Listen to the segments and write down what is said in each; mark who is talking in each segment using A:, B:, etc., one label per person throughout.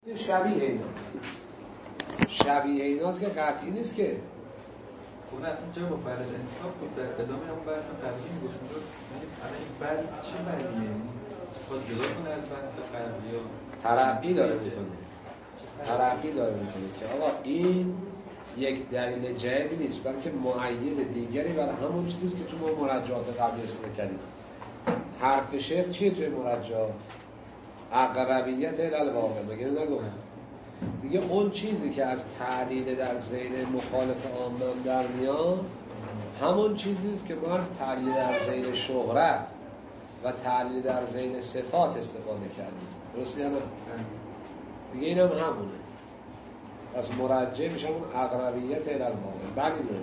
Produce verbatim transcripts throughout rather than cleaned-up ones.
A: شبیه ایناست شبیه ایناست که قطعی نیست که
B: اون اصلا جا با برد انتخاب بود در ادامه همون برد قبلی میگوشون رو الان این برد چه بردیه؟ خود جدا کنه از بحث قبلی ها
A: ترقی داره میکنه ترقی داره میکنه که آقا این یک دلیل جدیدی نیست بلکه معید دیگری برای همون چیزیست که تو ما مرجعات قبلی استفاده کردیم. حرف شیخ چیه توی مرجعات؟ اقربیت الالواقع مگه نگوهم؟ میگه اون چیزی که از تعلیل در ذیل مخالف عامم در میاد همون چیزیست که ما از تعلیل در ذیل شهرت و تعلیل در ذیل صفات استفاده کردیم. درسته یا نه؟ دیگه این هم همونه. پس مرجع میشه اون اقربیت الالواقع. بلی نه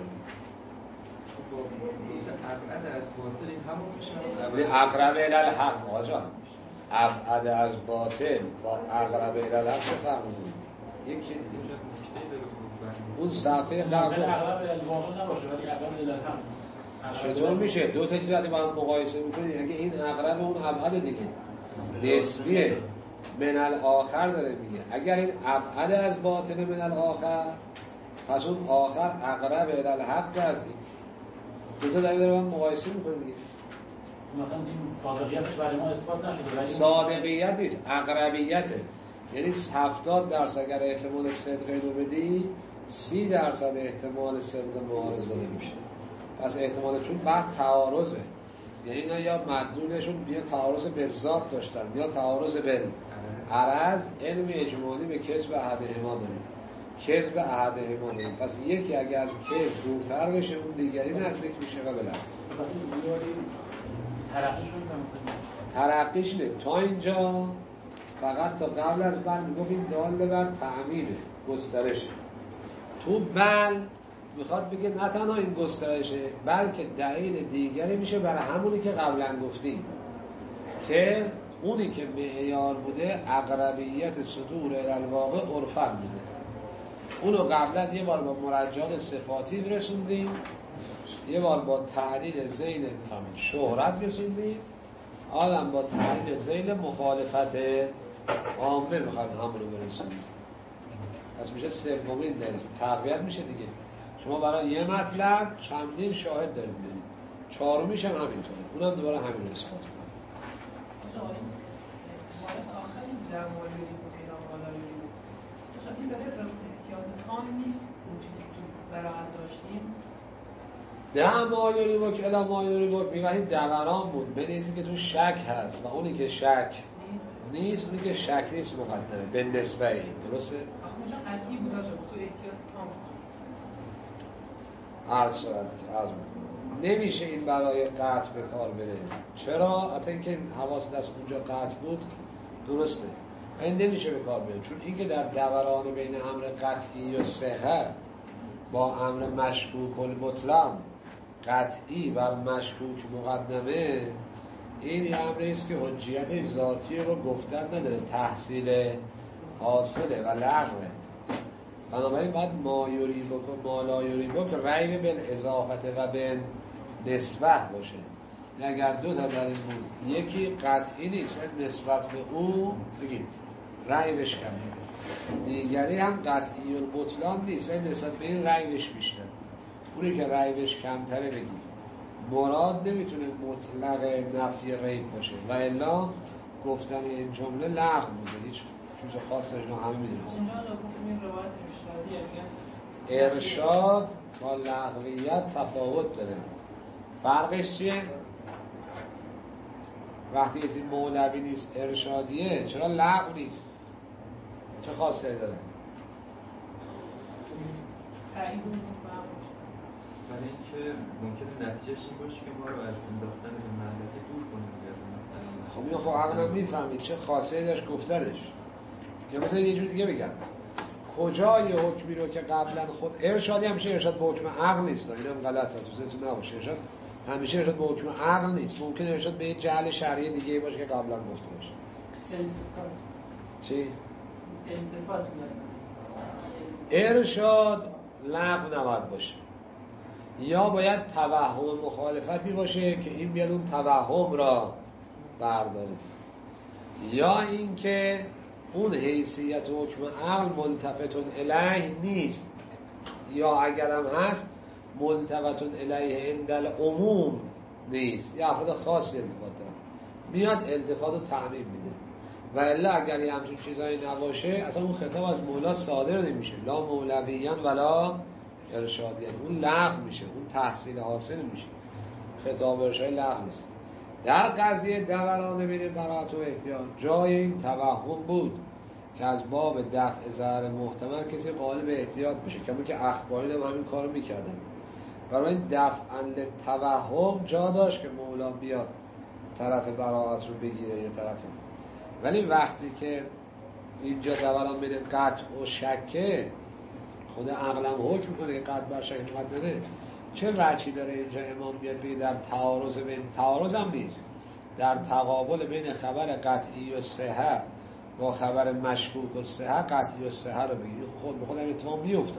B: ابعد از باطل این همون میشه
A: اقرب الالحق. آجا ابعد از باطل با اقرب الالحق چه فرق میکنه؟ یکی دیگه اون صفحه قبل
C: اقرب الالواقع نباشه ولی اقرب الالحق
A: چطور میشه؟ دو تا چیز وقتی با هم مقایسه میکنید اگه این اقرب اون ابعد دیگه نسبیه من الاخر داره میگه. اگر این ابعد از باطل من الاخر پس اون آخر اقرب الالحق هستی. دو تا داره با هم مقایسه میکنید دیگه.
C: مثلا این صادقیتش برای ما اثبات نشده ولی
A: صادقیت نیست اقربیته. یعنی هفتاد درصد اگر احتمال صدق اینو بدی سی درصد احتمال صدق معارض داده میشه. پس احتمال چون بحث تعارضه یعنی اینا یا مدلولشون بیا تعارض به ذات داشتن یا تعارض به عرض. علم اجمالی به کذب احدهما داریم کذب احدهما داریم. پس یکی اگه از کذب دورتر بشه اون دیگری نزدیک میشه و بالعکس. ترقیش نه تا اینجا فقط تا قبل از بل میگفت این داله بر تعمیره گسترشه. تو بل میخواد بگه نه تنها این گسترشه بلکه دلیل دیگری میشه برای همونی که قبلا گفتیم که اونی که معیار بوده اقربیت صدور الالواقع عرفاً بوده. اونو قبلا یه بار با مرجعات صفاتی رسوندیم یه بار با تعلیل ذیل شهرت رسوندیم آدم با تعلیل ذیل مخالفت عامه میخوایم همونو برسونیم. پس میشه سومین دلیل تقویت میشه دیگه. شما برای یه مطلب چندین شاهد دارید بدید چهارمیش هم همینطوره اونم دوباره همین رو اثبات کنه.
D: در مالیوری بود اینا مالیوری بود چون این برای احتیاط تام نیست اون چیزی که براعت داشتیم
A: ده مالیوری بود که الا مالیوری بود میگه دوران بود به نیزی که تو شک هست و اونی که شک نیست اونی که شک نیست مقدمه به نسبه این درسته؟
D: اونجا قطعی بود آجا تو احتیاط تام
A: عرض شد که عرض میکنم نمیشه این برای قطع به کار بره. چرا؟ حتی اینکه حواس دست اونجا قطع بود درسته این نمیشه به کار بره چون اینکه در دوران بین امر قطعی و صحت با امر مشکوک المطلق قطعی و مشکوک مقدمه این یه امری است که حجیت ذاتی رو گفتن نداره تحصیل حاصله و لغوه. بنابراین باید ما یوری بک و ما لا یوری بک رأی به اضافت و به نسبه باشه. اگر دو تا دلیل بود یکی قطعی نیست و نسبت به او بگیم رأی بهش کمتره دیگری هم قطعی المطلق نیست و نسبت به این رأی بهش بیشتر. اونی که رأی بهش کمتره بگیم مراد نمیتونه مطلق نفی ریب باشه و الا گفتن این جمله لغو بوده هیچ چیز خاص اینا همه میدونست. ارشاد با لغویت تفاوت داره. فرقش چیه؟ وقتی کسی مولوی نیست ارشادیه چرا لغو نیست؟ چه خاصه داره؟
B: برای اینکه ممکنه نتیجهش این باشه که ما رو از انداختن به مهلکه دور کنیم.
A: خب اینو خب عقلم میفهمید چه خاصه داشت گفتنش. یا مثلا یه جور دیگه بگم کجای حکمی رو که قبلا خود ارشادی همیشه ارشاد به حکم عقل نیست اینم غلطه تو ذهنتون نباشه. ارشاد همیشه ارشاد به حکم عقل نیست ممکنه ارشاد به یه جعل شرعی دیگه باشه که قبلا گفته باشه. چی؟
D: التفات
A: ارشاد لغو نباید باشه یا باید توهم مخالفتی باشه که این بیاد اون توهم را برداره یا اینکه اون حیثیت حکم عقل ملتفتون الیه نیست، یا اگرم هست ملتفتون الیه عند عموم نیست، یه افراد خاصی التفات دارن، میاد التفات رو تعمیم میده. و الا اگر یه همچون چیزایی نباشه اصلا اون خطاب از مولا صادر نمیشه، لا مولویان ولا ارشادیان، اون لغو میشه، اون تحصیل حاصل میشه، خطاب ارشاد لغو نیست. در قضیه دوران بین براءت و احتیاط جای این توهم بود که از باب دفع ضرر محتمل کسی قائل به احتیاط بشه، کمی که اخبارین هم همین کارو میکردن. برای این دفعاً توهم جا داشت که مولا بیاد طرف براءت رو بگیره یه طرف. ولی وقتی که اینجا دوران بین قطع و شکه، خود عقلم حکم میکنه که قطع بر شک مقدمه، چه وجهی داره اینجا امام بیاد بگه در تعارض بین، تعارض هم نیست، در تقابل بین خبر قطعی و صحه با خبر مشکوک و صحه قطعی و صحه رو بگید، خود به خودم اتفاق میافتاد.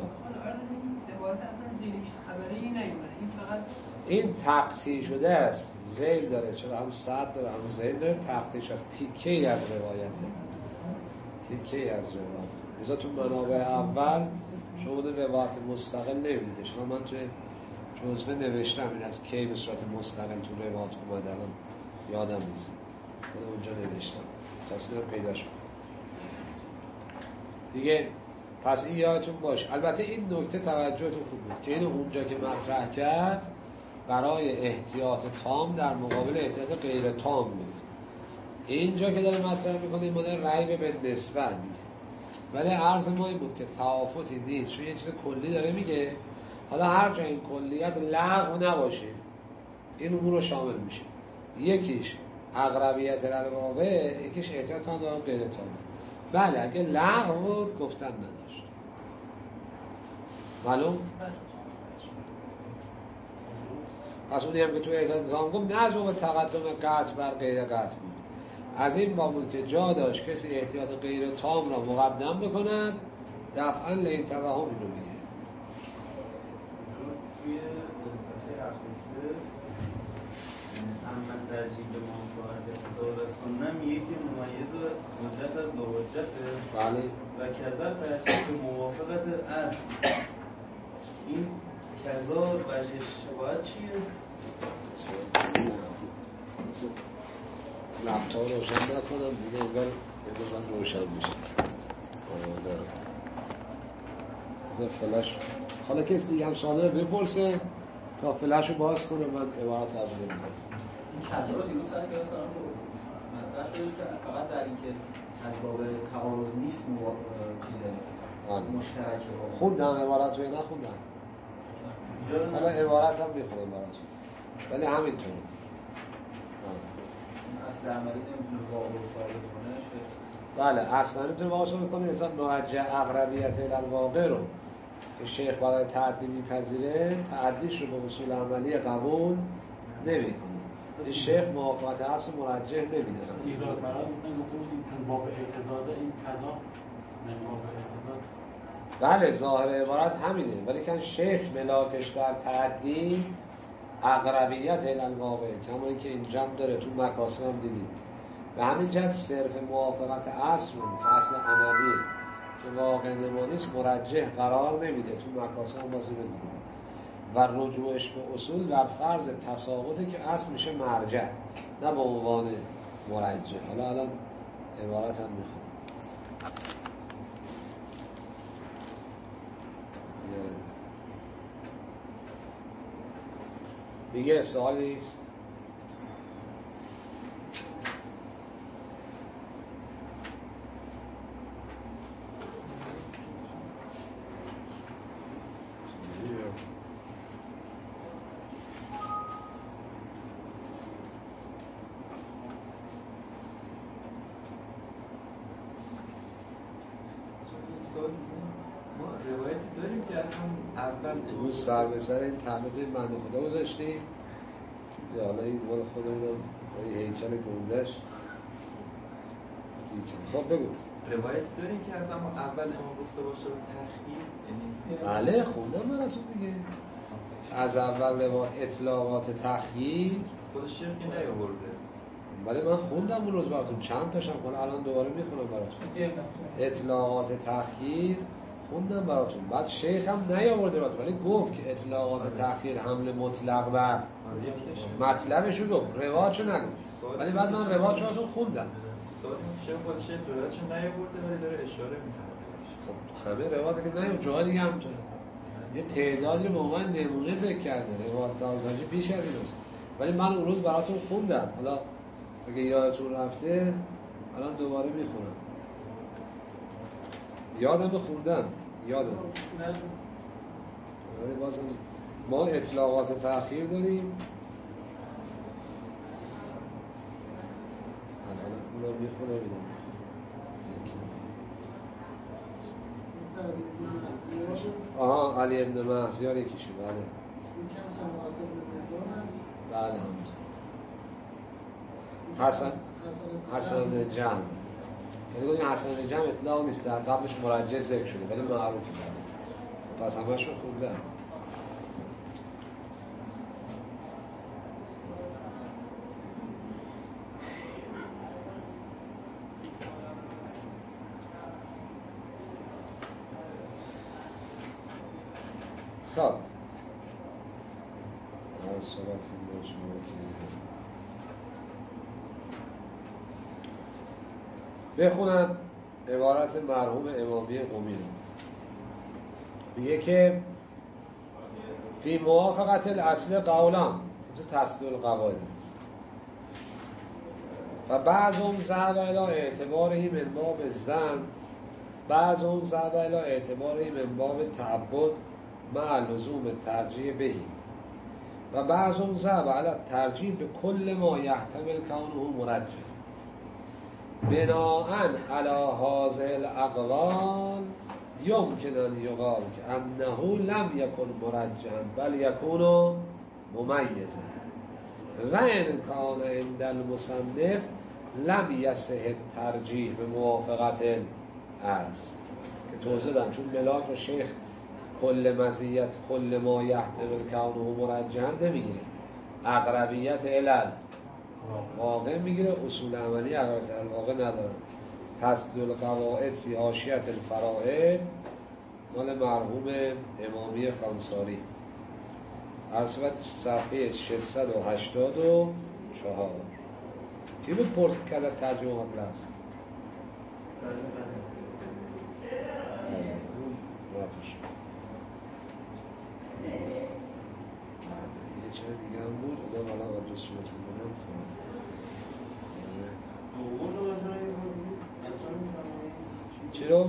A: این تقطیع شده است، ذیل داره، چرا هم صد داره هم ذیل داره، تقطیعش از تیکه از روایته، تیکه از روایت. لذا تو منابع اول شما روایت مستقل نمیدید. شما من توی جزوه نوشتم این از کی به صورت مستقل تو روایت اومده، الان یادم نیست، خود اونجا نوشتم، تصویر پیدا شد دیگه. پس این یادتون باشه. البته این نکته توجهتون خوب بود که اینو اونجا که مطرح کرد برای احتیاط تام در مقابل احتیاط غیر تام بود. اینجا که داره مطرح میکنه این مدل رعی به نسبت میگه، ولی عرض ما این بود که توافتی نیست، چون یه چیز کلی داره میگه. حالا هر جا این کلیت لغو نباشه این امور رو شامل میشه. یکیش اقربیت الواقع، یکیش احتیاط تام داره غیر تام. بله اگه لغو بود گفتن نداشت. معلوم؟ پس اونی هم که تو احتیاط تام گفت نه از اون تقدم قطع بر غیر قطع بود، از این باب بود که جا داشت کسی احتیاط غیر تام را مقدم بکنن دفعاً لین توهم رو میگه.
E: توی صفحه هفتاد و سه اما ترجیح به موافقت خدا و سنت میگه که ممیز حجت از ناحجته.
A: بله.
E: و کذا ترجیح به موافقت اصل. این کذا وجهش باید چیه؟
A: لپتاپ روشن نکنم دیگه، انگار انگار روشن میشه. آره از فلش. حالا کسی دیگه هم سواله بپرسه تا فلش رو باز کنه من عبارت ترجمه میکنم.
F: این کذا رو دیروز سر کلاس دارم رو مطرح شدش که فقط در این که از باب تعارض نیست چیزه مشترکه.
A: خوندن عبارت رو نخوندن. حالا عبارت هم میخونم براتون ولی همینطوره.
F: اصل عملی نمیتونه واقع رو ثابت کنه.
A: بله اصلا نمیتونه واقع ثابت کنه. مثلا مرجع اقربیت الواقع رو که شیخ برای تعدی میپذیره، تعدیش رو به اصول عملی قبول نمیکنه. این شیخ موافقت اصل مرجح نمیده.
C: ایراد برای این باب اعتزاده این کذا نمیباب اعتزاد.
A: بله ظاهر عبارت همینه، ولی که شیخ ملاکش در تعدی اقربیت الواقع کما اینکه اینجا هم داره، تو مکاسب هم دیدیم. به همین جهت صرف موافقت اصل رو که اصل عملی که واقع نمانیست مرجح قرار نمیده، تو مکاسب هم بازی رو دیدیم. و رجوعش به اصول در فرض تساقطه که اصل میشه مرجع نه به عنوان مرجح. حالا الان عبارت هم میخوام دیگه. سوالی نیست؟
B: ما روایتی داریم که از اون اول
A: اون سر به سر این تحمید این بنده خدا گذاشتیم یا حالا این مال خودمونم با این هیکل گندش. خب بگو.
B: روایت داریم که از اما اول امام گفته باشه و تخییر،
A: بله خوندم براتون دیگه. از اول روایت اطلاقات تخییر
B: خود شیخی نیاورده.
A: ولی من خوندم اون روز براتون چند تاشم کنه، الان دوباره میخونم براتون. اطلاقات تأخیر خوندم براتون. بعد شیخ هم نیاورده براتون ولی گفت که اطلاقات تأخیر حمل مطلق بر مطلبشو گفت، رواجشو نگفت. ولی بعد من رواجشو براتون خوندم.
B: شیخ خود شیخ رواجشو نیاورده ولی داره اشاره میکنه.
A: خب همه روایت که نیاورده جاها دیگه همینطوره. یه تعدادی به عنوان نمونه ذکر کرده، روایت تاجی بیش از ایناست. ولی من اون روز براتون خوندم. حالا اگه یادتون رفته الان دوباره میخونم. یادم خوندم یادم ولی بازم ما اطلاقات تأخیر داریم. الان اونو میخونه میدم. آها علی ابن مهزیار یکیشه. بله بله همونطور. حسن حسن جمع یعنی گفتیم حسن جمع اطلاق نیست، در قبلش مرجع ذکر شده ولی معروف کرده. پس همه‌شون خوندن. خب هر صورت مجموعه بخونم عبارت مرحوم امامی قمی رو. میگه که فی موافقت الاصل قولان تو تصدیل القواعد و بعضهم ذهب الی اعتباره من باب الظن، بعضهم ذهب الی اعتباره من باب تعبد مع لزوم ترجیح بهی و بعضهم ذهب الی ترجیح به کل ما یحتمل کونه مرجح. بناءً علی هذه الاقوال یمکن ان یقال که انه لم یکن مرجحا بل یکون ممیزا و ان کان عند المصنف لم یصح الترجیح به موافقت الاصل که توضیح دادم. چون ملاک و شیخ کل مزیت کل ما یحتمل کونه مرجحا نمیگیره، اقربیت علل واقع میگیره، اصول عملی اقربیت الواقع نداره. تصدیل قواعد فی حاشیة الفرائض مال مرحوم امامی خانساری، هر صورت صفحه ششصد و هشتاد و چهار. کی بود پرسید که در ترجمه مطلع هست؟ یه چه دیگه هم بود اونم الان با جسمتون بودم خواهم. چی رو؟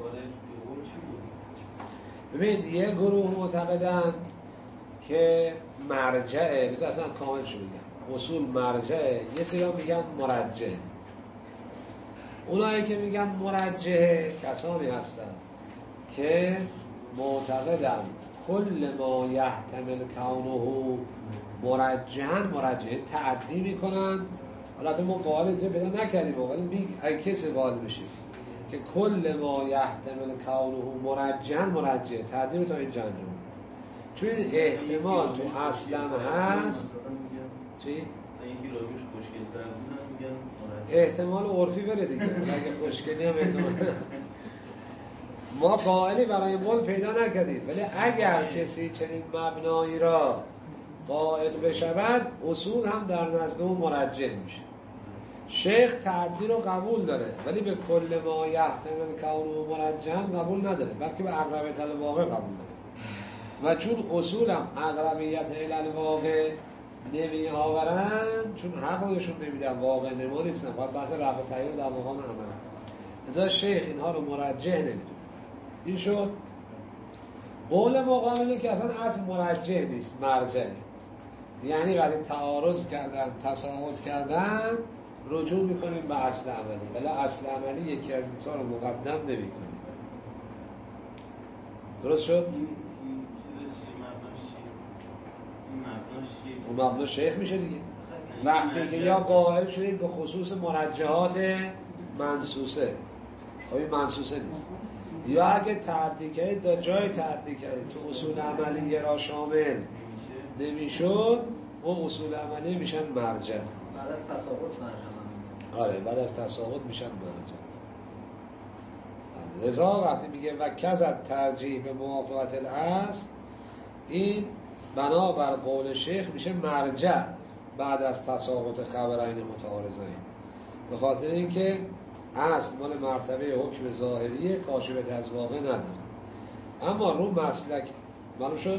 A: ببینید یه گروه معتقدن که مرجعه، بذار اصلا کامل شو بگم، اصول مرجعه، یه سری میگن مرجعه. اونایی که میگن مرجعه کسانی هستن که معتقدن کل ما یحتمل کونه مرجحا مرجعه تعدی میکنن. حالا ما قائل اینجا پیدا نکردیم ولی میگه اگه کسی قائل بشه که کل ما یحتمل کونه مرجحا مرجعه تعدی تا اینجا انجام، چون احتمال تو اصلا هست چی؟ احتمال عرفی بره دیگه، اگه خوشگلی هم احتمال ما قائلی برای مول پیدا نکردیم ولی اگر کسی چنین مبنایی را قائل بشود اصول هم در نزد اون مرجح میشه. شیخ تعدی رو قبول داره ولی به کل ما یحتمل کونه مرجحا قبول نداره، بلکه به اقربیت الواقع قبول داره. و چون اصول هم اقربیت الواقع نمی آورن، چون حقشون نمیدن، واقع نما نیستن، باید بحث رفع تغییر در مقام عمل. لذا شیخ اینها رو مرجح نمیدونه. این شد قول مقابله که اصلا اصل مرجح نیست، مرجع. یعنی وقتی تعارض کردن، تساوت کردن، رجوع میکنیم به اصل عملی، ولی اصل عملی یکی از دوتا رو مقدم نمیکنیم. درست شد؟ اون مبنا شیخ میشه دیگه. وقتی که یا قائل شدید به خصوص مرجحات منصوصه، خب این منصوصه نیست، یا اگه تعدی کردید تا جای تعدی کردید که اصول عملی را شامل نمیشد و اصول عملی میشن مرجع.
F: بعد از تساقط نشدن.
A: آره بعد از تساقط میشن مرجع. لذا وقتی میگه و کذب ترجیح به موافقت الاصل، این بنابر قول شیخ میشه مرجع بعد از تساقط خبرین متعارضین، به خاطر اینکه اصل مال مرتبه حکم ظاهریه، کاشف از واقع نداره. اما رو مسلک معلوم شد.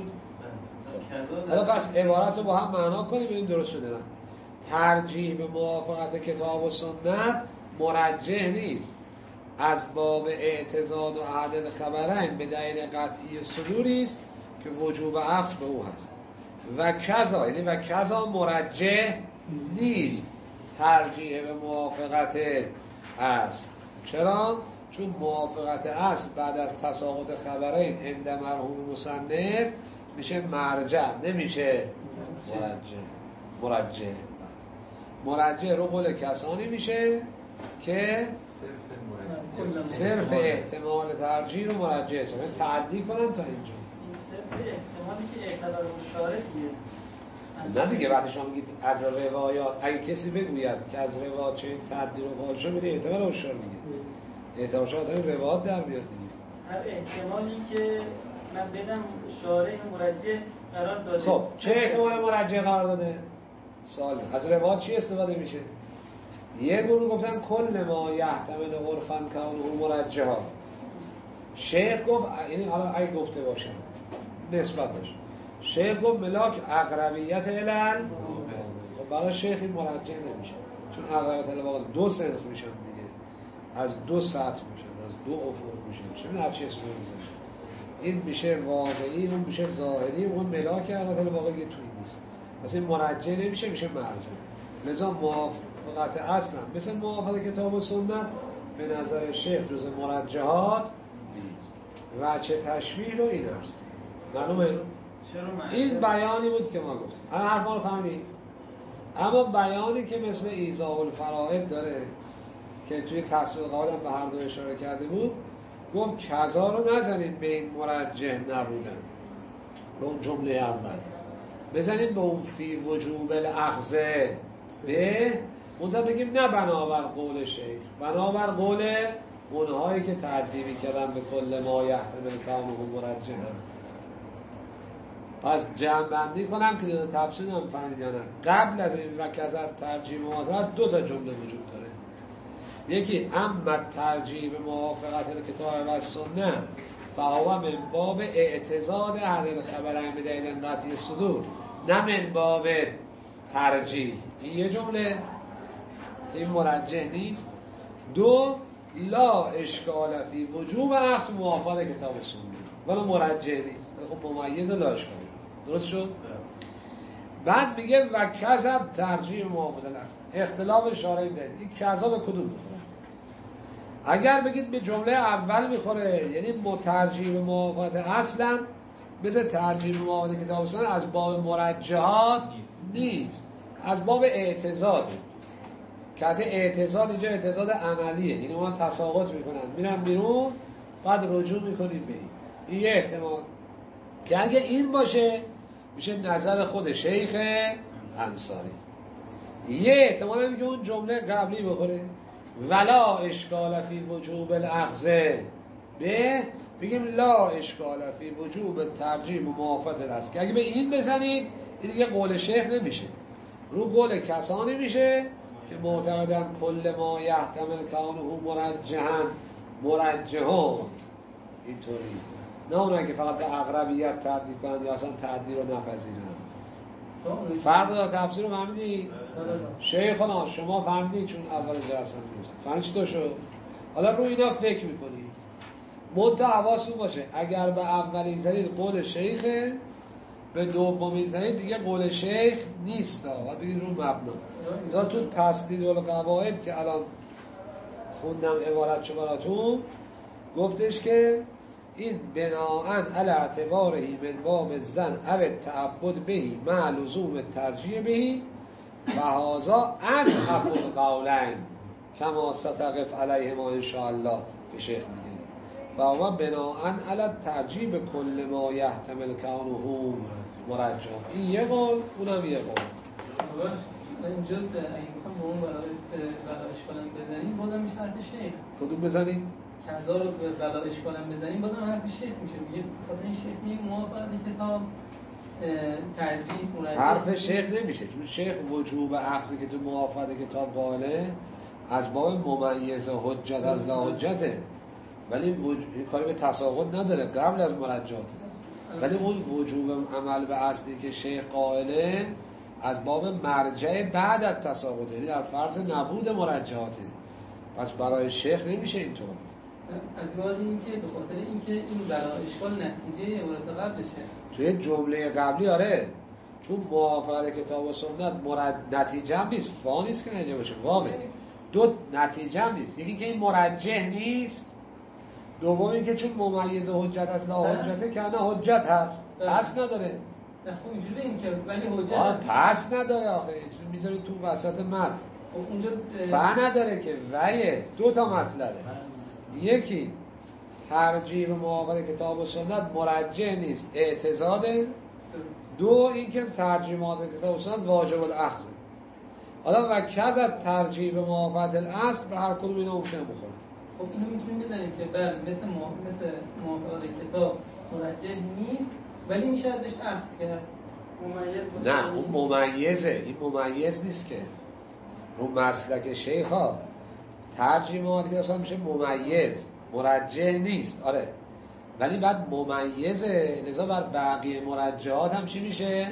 A: حالا پس عبارت رو با هم معنا کنیم ببینیم درست شده نه. ترجیح به موافقت کتاب و سنت مرجح نیست، از باب اعتضاد و عدل خبرین به دلیل قطعی صدوری است که وجوب عکس به او هست. و کذا، یعنی و کذا مرجح نیست ترجیح به موافقت اصل. چرا؟ چون موافقت اصل بعد از تساقط خبرین عند مرحوم مصنف میشه مرجع، نمیشه مرجح. مرجح مرجح رو قول کسانی میشه که صرف احتمال ترجیح رو مرجح است، یعنی تعدی کنن تا اینجا.
G: این صرف احتمالی که اعتبار مشارکیه.
A: نه دیگه وقتی شما میگید از روایات، اگه کسی بگوید که از روایات چه این تعدی رو قائل شده، میره اعتبار اشار میگه. اعتبار شما تا روایات در میاد دیگه.
G: هر احتمالی که من بدم شارع مرجح قرار داده.
A: خب چه احتمال مرجح قرار داده؟ سوال از روایات چی استفاده میشه؟ یه گروه گفتن کل ما یحتمل عرفاً کونه مرجحا. شیخ گفت، یعنی حالا اگه گفته باشم نسبت باشه، شیخ گفت ملاک اقربیت علل. خب برای شیخ این مرجح نمیشه، چون اقربیت علل واقعا دو سنخ میشن دیگه، از دو سطح میشن، از دو افق میشن، چه هر چی اسمش میذاره. این میشه واقعی، اون میشه ظاهری، اون ملاک اقربیت علل واقعا یه توی نیست، پس این مرجح نمیشه، میشه مرجح. لذا موافقت اصلا مثل موافقت کتاب و سنت به نظر شیخ جز مرجحات نیست. و چه تشبیه رو این هست معلومه؟ این بیانی بود که ما گفتیم. همه حرفا رو فهمید. اما بیانی که مثل ایضاح الفرائض داره که توی تصویق قواعد به هر دو اشاره کرده بود، گفت کذا رو نزنید به این مرجح نبودن، به اون جمله اول بزنید به اون فی وجوب الاخذ به منتها بگیم نه بنابر قول شیخ، بنابر قول اونهایی که تعدیبی کردن به کل ما یحتمل کونه مرجحا. پس جمع بندی کنم که دو تفسیر هم فهمید یا نه. قبل از این و کذب ترجیح موافقت هست دو تا جمله وجود داره. یکی اما ترجیح به موافقت کتاب و سنت فهو من باب اعتضاد عدل خبرین به دلیل قطعی صدور، نه من باب ترجیح. این یه جمله این مرجح نیست. دو لا اشکال فی وجوب اخذ موافقت کتاب و سنت، ولی مرجح نیست، خب ممیز لا اشکال. درست شد؟ بعد میگه و کذب ترجیح موافقت است. اختلاف شارعی دارید این کذب به کدوم میخوره؟ اگر بگید به جمله اول میخوره، یعنی مترجیح به موافقت اصلا مثل ترجیح به موافقت کتاب و سنت از باب مرجحات نیست، از باب اعتضاده. که اعتضاد اینجا اعتضاد عملیه، یعنی ما تساقط میکنن میرن بیرون بعد رجوع میکنیم به این. این یه احتمال که اگه این باشه میشه نظر خود شیخ انصاری. یه احتمال اینه که اون جمله قبلی بخوره ولا اشکال فی وجوب الاخذ به بگیم لا اشکال فی وجوب ترجیح موافقت است، که اگه به این بزنید این دیگه قول شیخ نمیشه، رو قول کسانی میشه که معتقدن کل ما یحتمل کونه مرجحا مرجحان. اینطوری نه اونایی که فقط به اقربیت تعدی کنند یا اصلا تعدی رو نپذیرند. فرق داره. تفسیر رو فهمیدی؟ شیخنا شما فهمیدی چون اول جلسه میگفتید فهمیدی چطور شد؟ حالا رو اینا فکر میکنی منتها حواستون باشه اگر به اولی زنید قول شیخه، به دومی زنید دیگه قول شیخ نیست، باید بگید رو مبنا. مثلا تو تسدید القواعد که الان خوندم عبارت شو براتون، گفتش که این بناءن علی اعتبارهی من باب زن او تعبد بهی مع لزوم ترجیح بهی و هذا از حق القولین کما ستقف علیه ما انشاءالله که شیخ میگه و هو بناءن علی ترجیح به کل ما یحتمل کونه مرجح. این یه قول اونم یه قول.
D: اینجا اگه میخوام به اون بلا اشکالم بزنیم بازم میشه حرف شیخ.
A: کدوم بزنیم؟
D: کذا رو به بلا اشکالم بزنیم بازم حرف شیخ میشه. میگه خاطر این شیخ میگه موافقت کتاب ترجیح مرجح.
A: حرف شیخ نمیشه چون شیخ وجوب اخذی که تو موافقت کتاب قائله از باب ممیز حجت از لا حجته، ولی وجود... این کاری به تساقط نداره، قبل از مرجحاته. ولی اون وجوب عمل به اصلی که شیخ قائله از باب مرجع بعد از تساقط، یعنی در فرض نبود مرجحاته. پس برای شیخ نمیشه اینطور.
D: از بعد اینکه به خاطر اینکه این بلا اشکال نتیجه عبارت قبلشه. توی
A: جمله قبلی آره، چون موافقت کتاب و سنت مرد نتیجه هم نیست، فا نیست که نتیجه باشه، واقعا دو نتیجه هم نیست. یکی که این مرجح نیست، دوم این که چون ممیز حجت از لا حجته که نه حجت هست، پس نداره.
D: نه خب اینجوری این که ولی حجت
A: پس نداره آخه، چیزی میذاری تو وسط متن.
D: خب اونجا
A: فا نداره که ویه دو تا مطلبه. یکی ترجیح موافقت کتاب و سنت مرجح نیست، اعتضاده. دو اینکه ترجیح موافقت کتاب و سنت واجب الاخذ. حالا و کذا ترجیح موافقت الاصل به هر کدوم اینا ممکنه بخوره.
D: خب اینو میتونیم بزنیم که بله مثل ما مثل موافقت کتاب مرجح نیست ولی میشه ازش اخذ کرد.
A: ممیز نه اون ممیزه، این ممیز نیست که. اون مسلک شیخ ها ترجیح موافقت کتاب اصلا میشه ممیز، مرجح نیست. آره ولی بعد ممیزه، لذا بر بقیه مرجحات هم چی میشه؟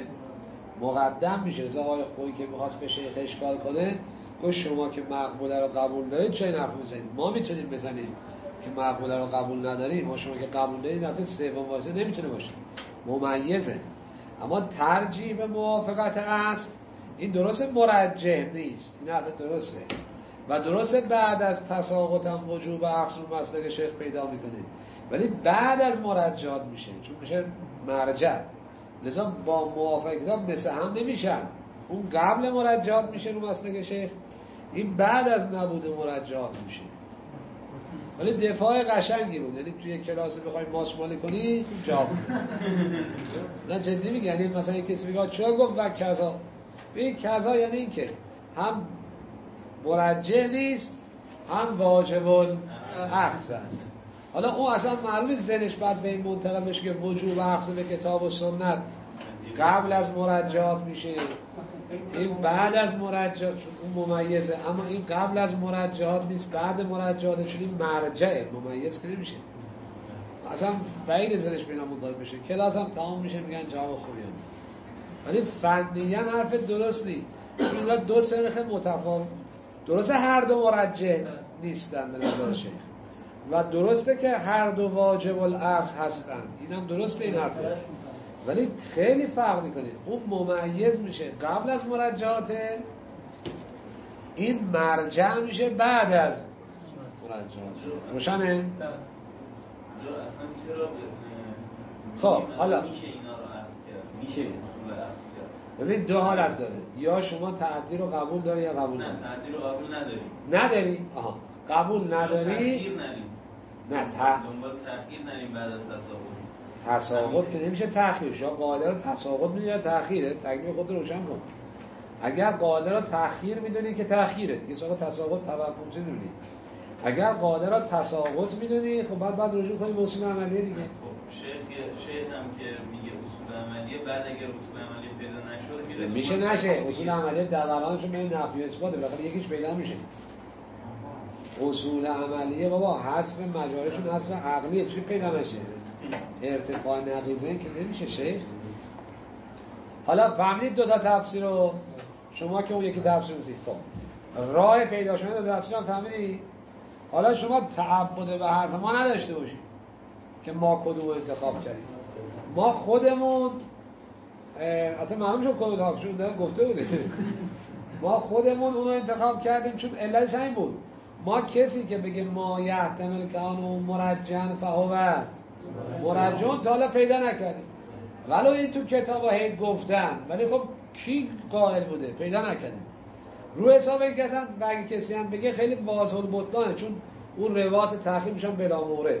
A: مقدم میشه. لذا آقای خویی که میخواست به شیخ اشکال کنه گفت شما که مقبوله رو قبول دارید چه این حرف میزنید؟ ما میتونیم بزنیم که مقبوله رو قبول نداریم، ما شما که قبول دارید نفت سوم واسه نمیتونه باشه، ممیزه. اما ترجیح به موافقت اصل این درسته مرجح نیست، این حرف درسته و درسته بعد از تساقط هم وجوب اخذ رو مسلک شیخ پیدا میکنه، ولی بعد از مرجحات میشه چون میشه مرجع. لذا با موافقت کتاب مثل هم نمیشن، اون قبل مرجحات میشه رو مسلک شیخ، این بعد از نبود مرجحات میشه. ولی دفاع قشنگی بود، یعنی توی کلاس بخوای ماسمالی کنی جواب نه جدی میگم. یعنی مثلا کسی میگه چرا گفت و کذا، ببین کذا یعنی این که هم مرجح نیست هم واجب الاخذ است. حالا اون اصلا معلومه ذهنش بعد به این منتقل بشه که وجوب اخذ به کتاب و سنت قبل از مرجحات میشه، این بعد از مرجحات اون ممیزه، اما این قبل از مرجحات نیست بعد مرجحات شدی مرجعه، ممیز که نمیشه. اصلا بعید ذهنش به اینا منتقل بشه. کلاس هم تمام میشه میگن جواب خوبی هم، ولی فنیاً حرف درست نیست. اینا دو سرخ متفاوت، درسته هر دو مرجح نیستن به نظر شیخ و درسته که هر دو واجب الاخذ هستن، اینم درسته این حرفه، ولی خیلی فرق میکنه. اون ممیز میشه قبل از مرجحاته، این مرجع میشه بعد از مرجحات. روشنه؟
E: اصلا چرا
A: خب حالا
E: میشه اینا رو عرض کرد؟ میشه اصول عرض کرد؟
A: ببین دو حالت داره، یا شما تعدی رو قبول داری یا قبول نداری.
E: نه تعدی رو قبول نداری.
A: نداری؟ آها قبول نداری؟
E: تأخیر نریم.
A: نه تا
E: دنبال تأخیر نریم بعد از تساقط.
A: تساقط که نمیشه تأخیر. شما قاعده رو تساقط میدونی یا تأخیره؟ تکلیف خود رو روشن کن. اگر قاعده رو تأخیر میدونی که تأخیره دیگه، سوال تساقط توقف چه میدونی. اگر قاعده رو تساقط میدونی خب بعد بعد رجوع کنی به اصول عملیه دیگه.
E: خب شیخ شیخ هم که میگه اصول عملیه، بعد اگر اصول عملیه پیدا نشد میره
A: میشه نشه. اصول عملیه دقیقاًشون بین نفی و اثبات بالاخره یکیش پیدا میشه. اصول عملیه بابا حذف مجارشون حذف عقلیه، چی پیدا نشه؟ ارتفاع نقیضه که نمیشه شیخ. حالا فهمید دو تا تفسیر رو شما که اون یکی تفسیر می‌ذید. خب راه پیدا شدن دو تا تفسیر هم فهمیدی؟ حالا شما تعبد به حرف ما نداشته باشید که ما کدوم انتخاب کردیم. ما خودمون البته معلوم شد کدوم انتخاب شد، گفته بوده ما خودمون اون رو انتخاب کردیم چون علتش همین بود. ما کسی که بگه ما یحتمل که آنو مرجحن فهو مرجحن تا حالا پیدا نکردیم، ولو این تو کتاب ها هید گفتن، ولی خب کی قائل بوده پیدا نکردیم. رو حساب این که اصلا بگه کسی هم بگه خیلی واضح البطلانه، چون اون روایات تأخیر میشن بلا مورد.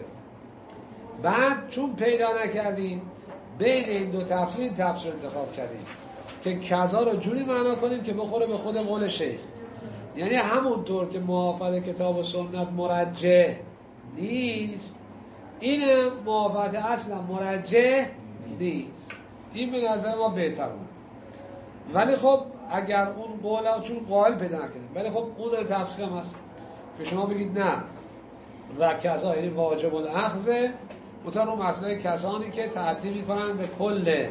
A: بعد چون پیدا نکردیم بین این دو تفسیر این تفسیر انتخاب کردیم. که کذا رو جوری معنا کنیم که بخوره به خود قول شیخ. یعنی همونطور که موافقه کتاب و سنت مرجح نیست، این موافقه اصلا مرجح نیست. این به نظر ما بهتر بود. ولی خب اگر اون قول چون قائل پیدا نکنیم، ولی خب اون تفسیر هم هست که شما بگید نه و کذا یعنی واجب الاخذ، مطابق اون مسئله کسانی که تعدی میکنن به کل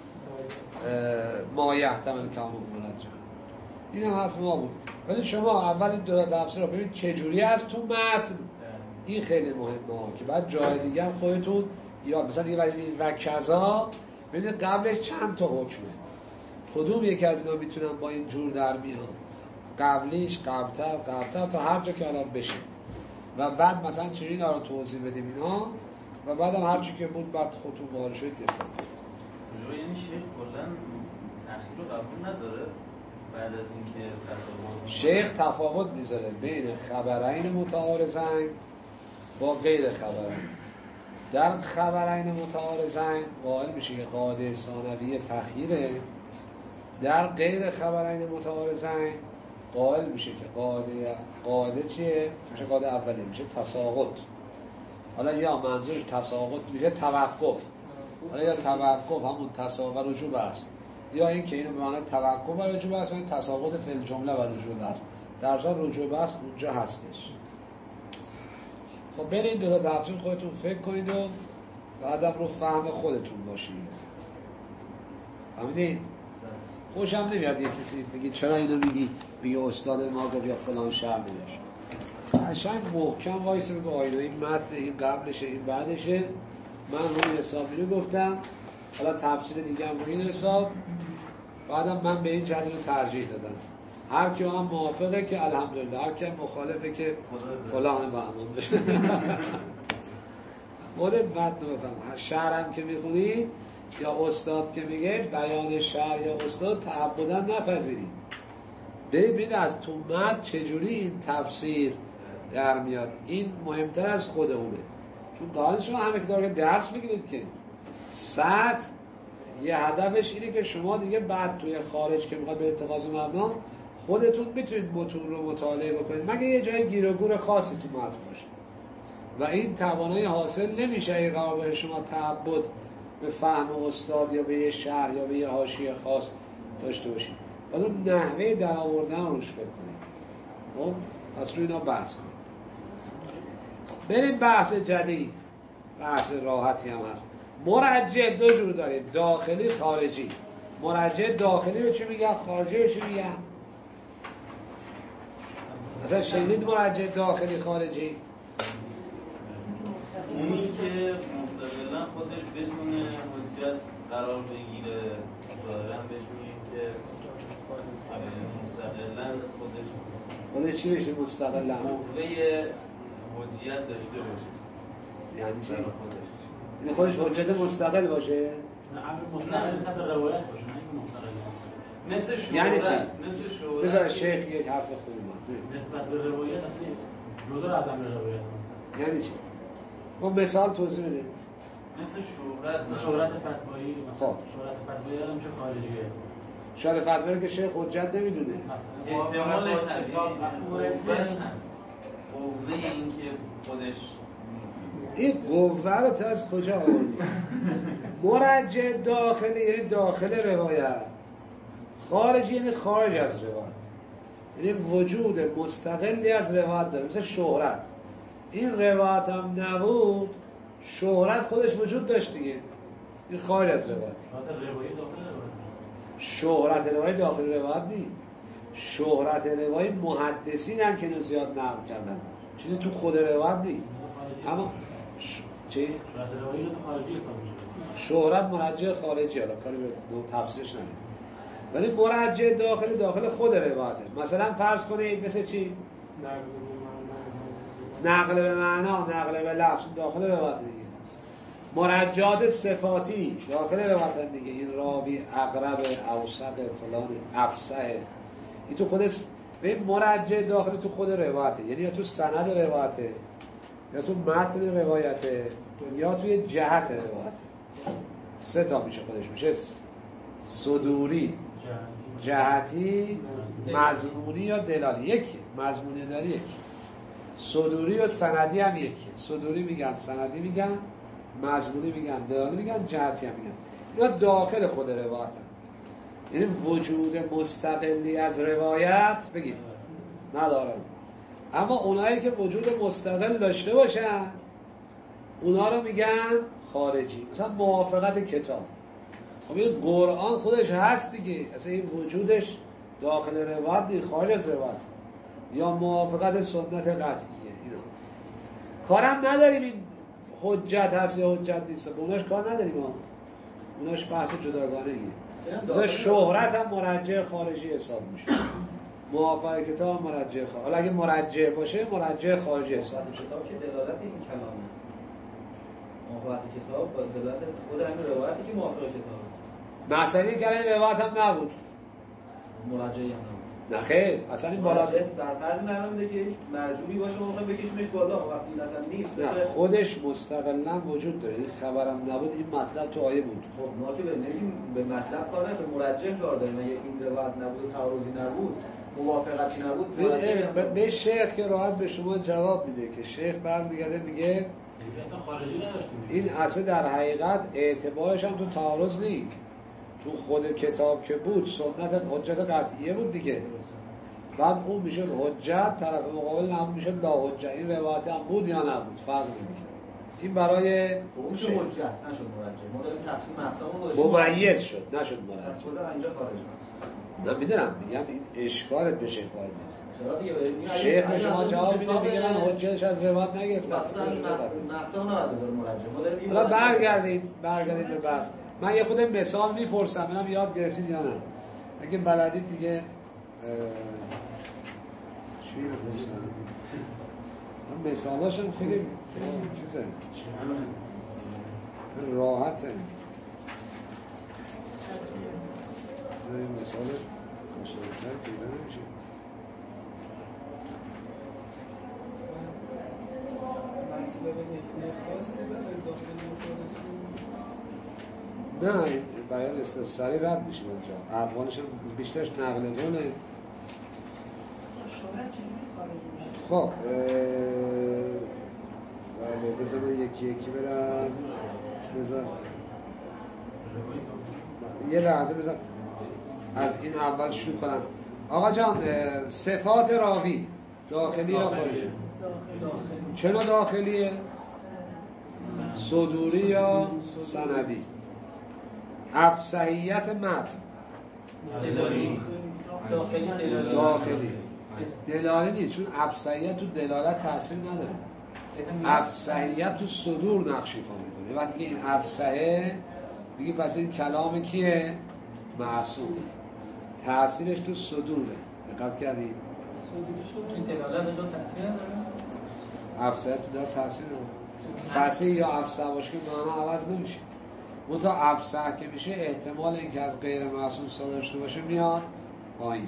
A: ما یحتمل کلام مرجح. این هم حرف ما بود. ولی شما اول دو تا تفسیر رو ببینید چجوری از تو متن، این خیلی مهمه که بعد جای دیگه هم خودتون یا مثلا دیگه ولی و کذا ببینید قبلش چند تا حکمه، کدوم یکی از اینا میتونن با این جور در بیان، قبلیش قبلتر قبلتر تا هر جا که الان بشه و بعد مثلا چجوری اینا رو توضیح بدیم اینا و بعدم هر چی که بود بعد خودتون وارد شد دفاع کنید.
E: یعنی شیخ کلا تأخیر رو قبول نداره بعد از اینکه تصاوب
A: شیخ تفاوت میذاره بین خبرین متعارضین با غیر خبرین. در خبرین متعارضین قائل میشه که قاعده ثانویه تأخیره، در غیر خبرین متعارضین قائل میشه که قاعده قاعده چیه؟ میشه قاعده اولیه میشه تساقط. حالا یا منظورش تساقط میشه توقف، حالا یا توقف همون تساقط و رجوع است، یا این که اینو به معنی توقف و رجوع است و این تساقط فعل جمله و رجوع است. در جا رجوع است اونجا هستش. خب برید دو تا تفسیر خودتون فکر کنید و بعدم رو فهم خودتون باشید. فهمیدید؟ خوشم نمیاد یه کسی بگید چرا اینو میگی، میگه استاد ما گفت یا فلان شهر نوشت. قشنگ محکم وایس بگو آیده این متن این قبلشه این بعدشه، من روی حساب اینو گفتم، حالا تفسیر دیگه هم روی این حساب، بعدم من به این جهت رو ترجیح دادم. هر کی هم موافقه که الحمدلله، هر کی هم مخالفه که فلان معمول بشه. خودت متن بفهم. هر شعر هم که میخونید یا استاد که میگه بیان شعر یا استاد تعبداً نپذیرید. ببینید از تو متن چجوری این تفسیر در میاد. این مهمتر از خود اونه. چون قاعده شما همه که داره درس میگیرید که سطح یه هدفش اینه که شما دیگه بعد توی خارج که میخواد به اتخاذ مبنا خودتون میتونید متون رو مطالعه بکنید مگه یه جای گیر و گور خاصی تو متن باشه و این توانایی حاصل نمیشه اگه قرار باشه شما تعبد به فهم استاد یا به یه شرح یا به یه حاشیه خاص داشته باشید. باید اون نحوه در آوردن روش فکر کنید. خب پس روی اینا بحث کنید. بریم بحث جدید. بحث راحتی هم هست. مرجع دو جور داریم، داخلی خارجی. مرجع داخلی رو چی میگن؟ خارجی رو چی میگن؟ مثلا شنید مرجع داخلی خارجی؟
E: اونی که مستقلا خودش بتونه حجت قرار بگیره، ظاهرا بهش میگیم که مستقلا خودش
A: خودش چی بشه مستقلا؟
E: قوه حجیت داشته باشه.
A: یعنی چی؟
E: خودش
A: یعنی خودش حجت مستقل باشه؟
C: نه امر مستقل نسبت به روایت باشه، نه اینکه مستقل
E: مثل شهرت.
A: یعنی چی؟
E: مثل شهرت.
A: بذار شیخ یک حرف خوبی بود.
C: نسبت به روایت اصلا جدا از امر روایت.
A: یعنی چی؟ خب مثال توضیح بده.
E: مثل شهرت.
C: شهرت فتوایی،
A: خب
C: شهرت فتوایی هم میشه خارجیه.
A: شاید فتوایی که شیخ حجت نمیدونه.
E: احتمالش هست. قوهش هست. قوه این که خودش
A: این قوه رو تا از کجا آوردی؟ مرجع داخلی یعنی داخل روایت، خارجی یعنی خارج از روایت، یعنی وجود مستقلی از روایت داره. مثل شهرت، این روایت هم نبود شهرت خودش وجود داشت دیگه، این خارج از روایت. شهرت روایت داخل روایت نیست. شهرت روایت محدثین هم که زیاد نقل کردن، چیزی تو خود روایت نیست. اما ش... چی؟
C: شهرت روایی رو تو خارجی حساب میشه.
A: شهرت مرجع خارجی، حالا کاری به دو تفسیرش نداره. ولی مرجع داخلی داخل خود روایته. مثلا فرض کنید مثل چی؟ نقل به معنا، نقل به لفظ داخل روایت دیگه. مرجعات صفاتی داخل روایت دیگه. این راوی اقرب، اوسط، فلان، افصح، این تو خود به مرجع داخلی تو خود روایته، یعنی یا تو سند روایته یا تو متن روایته یا توی جهت روایته. سه تا میشه خودش میشه صدوری، جهتی، مضمونی یا دلالی. یکی مضمونی داری، یکی صدوری و سندی هم یکی. صدوری میگن، سندی میگن، مضمونی میگن، دلالی میگن، جهتی هم میگن. اینا داخل خود روایت هم. یعنی وجود مستقلی از روایت بگید ندارن، اما اونایی که وجود مستقل داشته باشن اونا رو میگن خارجی. مثلا موافقت کتاب، خب این قرآن خودش هست دیگه، اصلا این وجودش داخل روایت نیست، خارج از روایت. یا موافقت سنت قطعیه. اینا کارم نداریم این حجت هست یا حجت نیست، به اوناش کار نداریم ها. اوناش بحث جداگانه ایه. مثلا شهرت هم مرجع خارجی حساب میشه، موافقت کتاب مرجع خارجی. حالا اگه مرجع باشه مرجع خارجی حساب میشه.
F: کتاب که دلالت این کلامه، موافقت کتاب با دلالت خود همین روایتی که موافق کتاب.
A: مثلا این کلمه روایت هم نبود،
F: مرجعی هم نبود.
A: نه خیر، اصلا این بالا
F: در فرض نمیده که مرجوعی باشه ما میخوایم بکشیمش بالا، وقتی مثلا نیست.
A: نه خودش مستقلا وجود داره. این خبرم نبود، این مطلب تو آیه بود.
F: خب ما که به نگیم به مطلب کار نه، به مرجع کار داریم. اگه این روایت نبود، تعارضی نبود، موافقتی نبود،
A: به شیخ که راحت به شما جواب میده که شیخ برمیگرده میگه این اصلا در حقیقت اعتبارش هم تو تعارض نیست، تو خود کتاب که بود سنت حجت قطعیه بود دیگه. بعد اون میشد حجت، طرف مقابل هم میشد لا حجت. این روایت هم بود یا نبود فرق نمیکنه. این برای
F: اون که حجت نشد مرجع، ما داریم تقسیم مقسمو داشتیم
A: ممیز شد نشد مرجع.
F: خود اینجا خارج است.
A: نه میدونم، میگم این اشکالت به شیخ وارد نیست.
F: چرا دیگه
A: شیخ به شما جواب میده، میگه من حجتش از روایت نگرفتم.
F: اصلا مقسم نباید بر مرجع. ما داریم
A: حالا برگردید برگردید به بحث. من یه خود مثال میپرسم ببینم یاد گرفتید یا نه. اگه بلدید دیگه چی میپرسم؟ من مثالاشم خیلی چیزه راحته. زای مثال کشورتر پیدا نمیشه. نه این بیان استثاری رد میشه اونجا. افغانش هم بیشترش نقل قوله. خب بله بذار من یکی یکی برم. بذار یه لحظه بذار از این اول شروع کنم. آقا جان صفات راوی داخلی یا خارجی؟ چرا داخلیه؟ صدوری یا سندی؟ افصحیت متن
G: دلالی
A: داخلی دلالی نیست، چون افصحیت تو دلالت تاثیر نداره. افصحیت تو صدور نقش ایفا میکنه. وقتی که این افصحه میگه پس این کلام کیه؟ معصوم. تاثیرش تو صدوره. دقت کردید؟
G: این دلالت دو تاثیر نداره.
A: افصحیت تو دلالت تاثیر نداره. فصیح یا افصح باشه که معنی عوض نمیشه. منتها افصح که میشه احتمال اینکه از غیر معصوم صادر داشته باشه میاد پایین.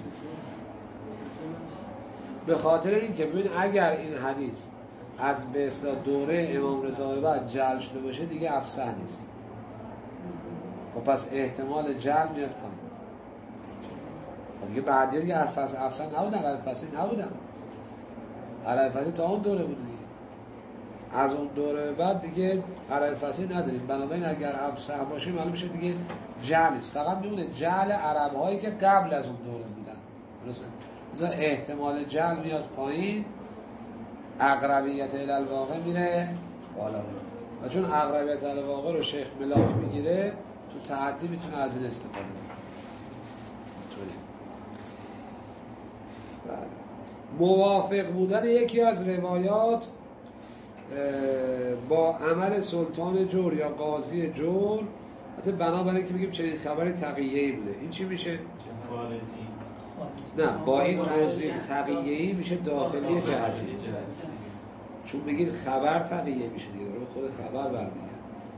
A: به خاطر اینکه ببین اگر این حدیث از به اصطلاح دوره امام رضا بعد جعل شده باشه دیگه افصح نیست. خب پس احتمال جعل میاد پایین. دیگه بعدی دیگه از فصل افصح نبودن، عرب فصلی نبودن. عرب فصلی تا اون دوره بود دیگه. از اون دوره بعد دیگه عرب فصلی نداریم. بنابراین اگر افصح باشه معلوم میشه دیگه جعل نیست. فقط میمونه جعل عرب هایی که قبل از اون دوره بودن. درسته؟ مثلا احتمال جعل میاد پایین، اقربیت الالواقع میره بالا. و چون اقربیت الالواقع رو شیخ ملاک میگیره تو تعدی میتونه از این استفاده کنه. موافق بودن یکی از روایات با عمل سلطان جور یا قاضی جور، حتی بنابراین که بگیم چنین خبر تقیه‌ای بوده، این چی میشه؟ نه با این توضیح تقیه‌ای میشه داخلی جهتی، چون بگید خبر تقیه میشه دیگه، رو خود خبر برمیگرده.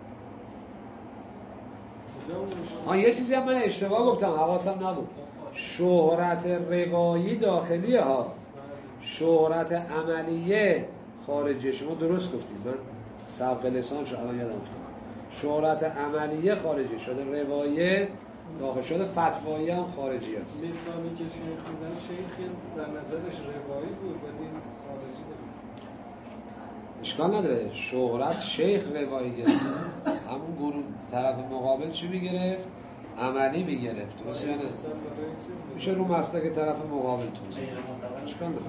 A: آن یه چیزی هم من اشتباه گفتم، حواسم نبود. شهرت روایی داخلیه ها، شهرت عملیه خارجیه. شما درست گفتید، من سبق لسان شو الان یادم افتاد. شهرت عملیه خارجی شده، روایه داخل شده، فتوایی هم خارجی است.
H: مثالی که شیخ میزنه شیخ در نظرش روایی بود ولی خارجی بود.
A: اشکال نداره، شهرت شیخ روایی گرفت، همون گروه طرف مقابل چی میگرفت؟ عملی میگرفت، درست یا نه؟ میشه رو مسلک طرف مقابل توضیح اشکال نداره.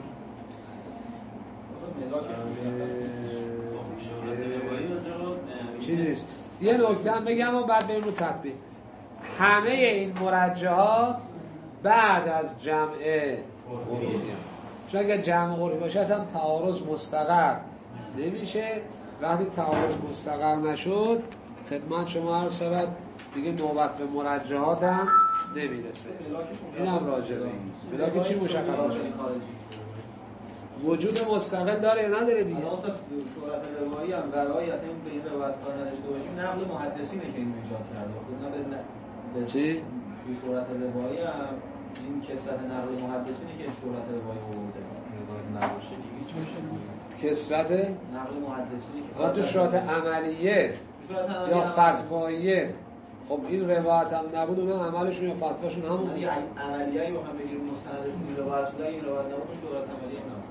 A: چیزی نیست. یه نکته هم بگم و بعد بریم رو تطبیق. همه این مرجحات بعد از جمع عرفی هم، چون اگر جمع عرفی باشه اصلا تعارض مستقر نمیشه. وقتی تعارض مستقر نشد خدمت شما عرض شود دیگه نوبت به مرجحات هم نمیرسه. این هم راجع به این بلاک چی مشخص شد؟ وجود مستقل داره یا نداره دیگه؟
F: الان شهرت روایی هم ورایی اصلا به این روایت کار نداشته باشیم، نقل محدثینه که اینو ایجاد کرده. خود نه به
A: چی؟
F: توی شهرت روایی هم این کثرت نقل محدثینه که شهرت روایی آورده. روایت نباشه دیگه هیچ مشکلی نیست.
A: کثرت
F: نقل محدثینه که
A: آن تو شهرت عملیه یا فتواییه. خب این روایت هم نبود، اونا عملشون یا فتواشون همون بود.
F: عملیه‌ای رو هم بگیم مستندشون روایت بوده، این روایت نبود شهرت عملیه نبود.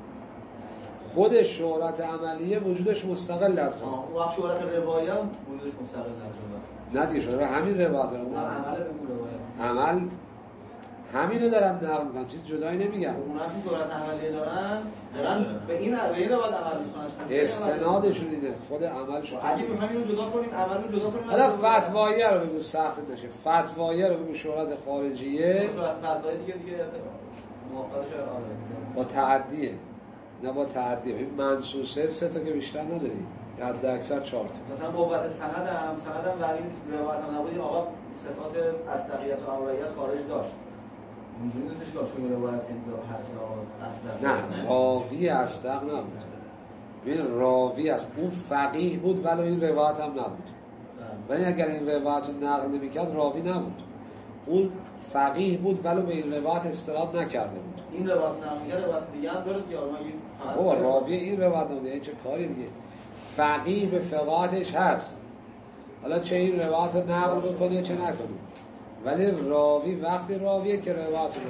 A: خود شهرت عملیه وجودش مستقل از اون.
F: اون وقت شهرت روایی هم وجودش مستقل از اون.
A: نه دیگه شهرت همین روایت رو
F: اون عمل به اون روایت.
A: عمل همینو دارن نقل میکنن، چیز جدایی نمیگن.
F: اون هم شهرت عملیه دارن، دارن به این به این روایت عمل میکنن.
A: استنادشون اینه، خود عملشون.
F: اگه میخوایم اینو جدا کنیم، عمل رو جدا کنیم.
A: حالا فتواییه رو بگو سخت نشه. فتواییه رو بگو شهرت خارجیه.
F: شهرت فتوایی دیگه دیگه موافقش آره.
A: با تعدیه. نه با تعدیه. این منصوصه سه تا که بیشتر نداری. حد اکثر چهار تا.
F: مثلا بابت سند هم سند هم ولی روایت هم نبودی آقا صفات اصلیت و اولیت خارج داشت. اینجوری نیستش که چون روایت هست اصلا.
A: نه راوی اصدق نبود. ببین راوی است، اون فقیه بود ولی این روایت هم نبود. ولی اگر این روایت رو نقل نمی‌کرد راوی نبود. اون فقیه بود ولی به این روایت استناد نکرده بود.
F: این روایت نقل روایت دیگه هم داره که
A: آقا راوی این روایت نبوده، این چه کاری دیگه؟ فقیه به فقاهتش هست. حالا چه این روایت رو نقل بکنه چه نکنه، ولی راوی وقتی راویه که روایت رو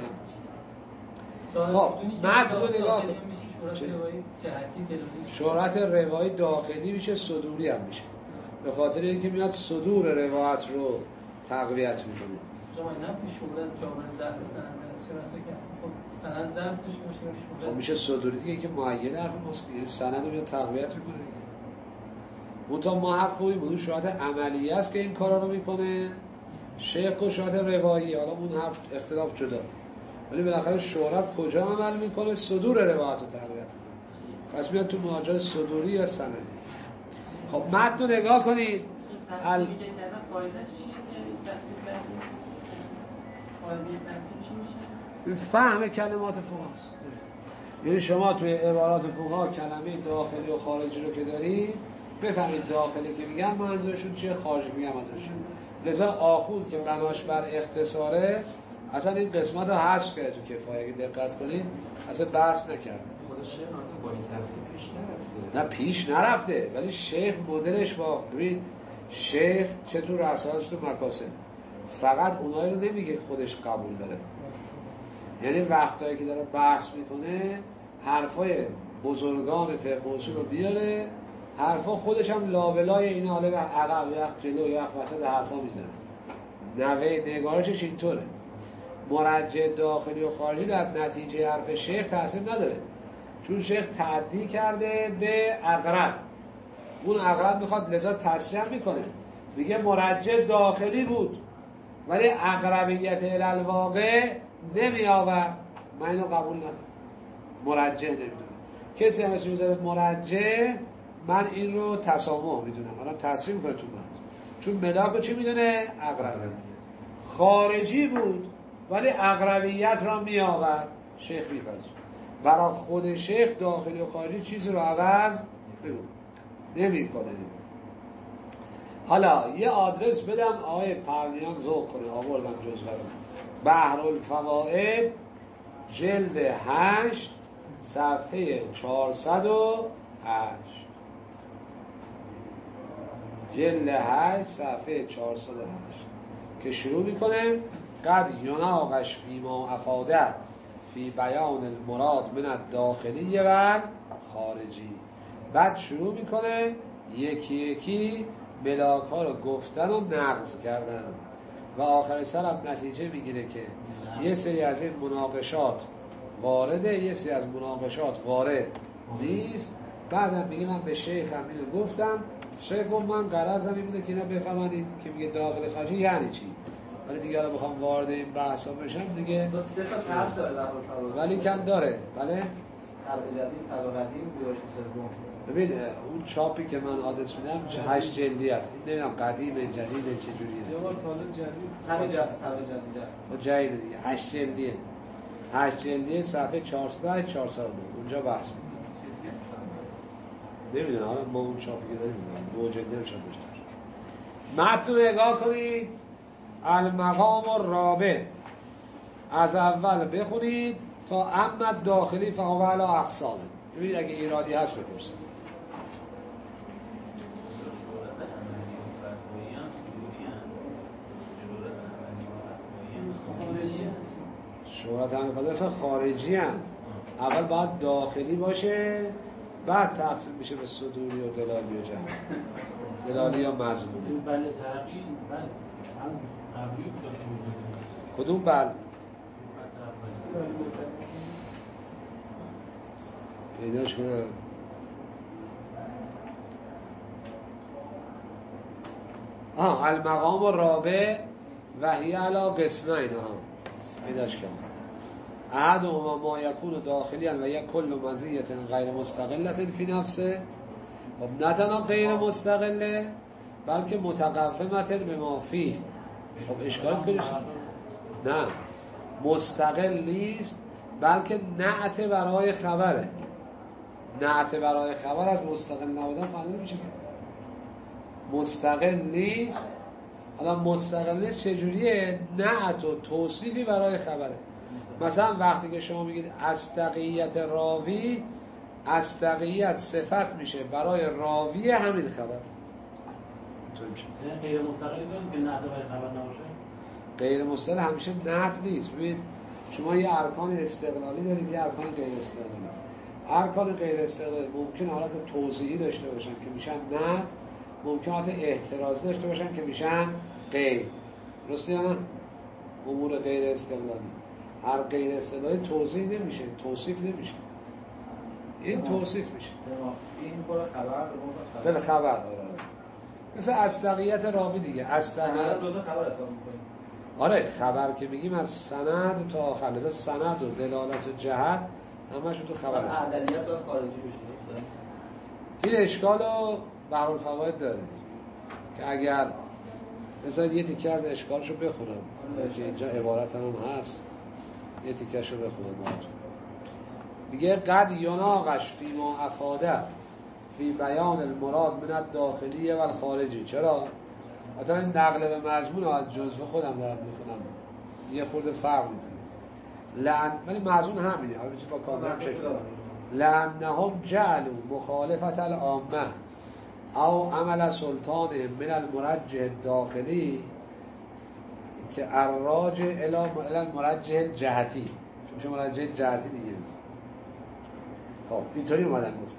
A: نقل. خب متن رو نگاه کن. شهرت روایی داخلی میشه، صدوری هم میشه، به خاطر اینکه میاد صدور روایت رو تقویت میکنه.
D: شما نه شهرت جامعه ضعف سند است، چرا که خب سند ضعف داشته باشه.
A: خب میشه صدوری دیگه که معین حرف ماست دیگه، سند رو میاد تقویت میکنه دیگه. منتها ما حرف خوبی بود شهرت عملی است که این کارا رو میکنه، شیخ و شهرت روایی. حالا اون حرف اختلاف جدا، ولی بالاخره شهرت کجا عمل میکنه؟ صدور روایت رو تقویت. پس میاد تو ماجرای صدوری یا سندی. خب متن رو نگاه کنید. ال... فهم کلمات فقهاست. یعنی شما توی عبارات فقها کلمه داخلی و خارجی رو که دارید بفهمید داخلی که میگن منظورشون چیه، خارجی میگن منظورشون. لذا آخوند که بناش بر اختصاره اصلا این قسمت رو حذف کرده تو کفایه، اگه دقت کنید اصلا بحث نکرده. نه پیش نرفته، ولی شیخ مدلش با ببین شیخ چه تو رسالش تو مکاسب فقط اونایی رو نمیگه خودش قبول داره، یعنی وقتایی که داره بحث میکنه حرفای بزرگان فقه اصول رو بیاره، حرفا خودش هم لابلای اینا حالا به عقب یخ جلو یخ وسط حرفا میزنه. نوع نگارشش اینطوره. مرجع داخلی و خارجی در نتیجه حرف شیخ تاثیر نداره، چون شیخ تعدی کرده به اقرب، اون اقرب میخواد لذا تصریح میکنه، میگه مرجع داخلی بود ولی اقربیت الالواقع نمی آورد، من اینو قبول ندارم، مرجع نمیدونم. کسی هم اسم میذاره مرجع، من این رو تسامح میدونم، الان تصریح میکنه تو متن، چون ملاک رو چی میدونه؟ اقربیت. خارجی بود ولی اقربیت را می آورد، شیخ میپذیر. برای خود شیخ داخلی و خارجی چیزی رو عوض بگو نمی کنه. حالا یه آدرس بدم آقای پرنیان ذوق کنه، آوردم جزوه رو. بحرالفوائد جلد هشت صفحه چهارصد و هشت، جلد هشت صفحه چهارصد و هشت که شروع میکنه قد یناقش فیما افاده فی بیان المراد من الداخلی و خارجی. بعد شروع میکنه یکی یکی ملاک ها رو گفتن و نقض کردن و آخر سر هم نتیجه میگیره که یه سری از این مناقشات وارده، یه سری از مناقشات وارد نیست. بعدم میگه من به شیخ هم اینو گفتم، شیخ گفت من غرضم این بوده که اینا بفهمید که میگه داخل خارجی یعنی چی، ولی دیگه الان بخوام وارد این بحثا بشم دیگه
F: سه تا طرح داره در مورد
A: ولی کن داره. بله
F: طرح جدید، طرح قدیم، گویش سوم.
A: ببین اون چاپی که من آدرس میدم هشت جلدی است، این نمیدونم قدیمه جدیده چجوریه.
H: یه بار تا حالا جدید
F: همین جاست، طرح جدید است.
A: خب جدیده دیگه، هشت جلدیه. هشت جلدیه صفحه چهارصد چهارصد و نه اونجا بحث می‌کنه. نمیدونم حالا ما اون چاپی که داریم دو جلده بشن داشته. متن نگاه کنید. المقام الرابع از اول بخونید تا اما داخلی فهو علی اقسامه. ببینید اگه ایرادی هست بپرسید. شهرت همه اصلا خارجی هم. اول باید داخلی باشه بعد تقسیم میشه به صدوری و دلالی و جهت. دلالی یا مضمونی.
C: این بله ترقی بله هم قبلی داشته
A: کدوم بله؟ پیداش کنم. آه المقام الرابع و هی علی قسمین. ها پیداش کنم. احد و ما یکون داخلی و یک کل مزیت غیر مستقلت فی نفسه. خب نه تنها غیر مستقله بلکه متقومت به ما فیه. خب اشکال کنیش نه مستقل نیست بلکه نعت برای خبره. نعت برای خبر از مستقل نبودن فهمیده میشه که مستقل نیست. حالا مستقل نیست چجوریه؟ نعت و توصیفی برای خبره. مثلا وقتی که شما میگید استقیت راوی، استقیت صفت میشه برای راوی همین خبر. اینطوری میشه.
C: غیر مستقلی داریم که نعت برای خبر نباشه.
A: غیر مستقل همیشه نعت نیست. ببین شما یه ارکان استقلالی دارید یه ارکان غیر استقلالی. ارکان غیر استقلالی ممکن حالت توضیحی داشته باشن که میشن نعت، ممکن حالت احترازی داشته باشن که میشن قید. درسته یا نه؟ امور غیر استقلالی هر غیر استقلالی توضیح نمیشه، توصیف نمیشه. این توصیف میشه.
F: این پر خبر
A: فل خبر داره. مثل استقیت راوی دیگه. استقیت
F: دو تا خبر حساب می‌کنیم.
A: آره خبر که میگیم از سند تا آخر. مثلا سند و دلالت و جهت همش تو خبر است.
F: عدلیت باید خارجی بشه.
A: این اشکال رو بحر الفواید داره که اگر بذارید یه تیکه از اشکالشو بخونم که اینجا عبارت هم هست، یه تیکهشو بخونم باهاتون. میگه قد یناقش فی ما افاده فی بیان المراد من الداخلی و الخارجی. چرا؟ مثلا این نقل به مضمون از جزوه خودم دارم میخونم یه خورده فرق میکنه. لعن ولی مضمون همینه. حالا میشه با کامل شکل لعنهم جعلوا مخالفت العامه او عمل سلطان من المرجح الداخلی که الراجع الی المرجح الجهتی. چون مرجح جهتی دیگه. خب اینطوری اومدن گفتن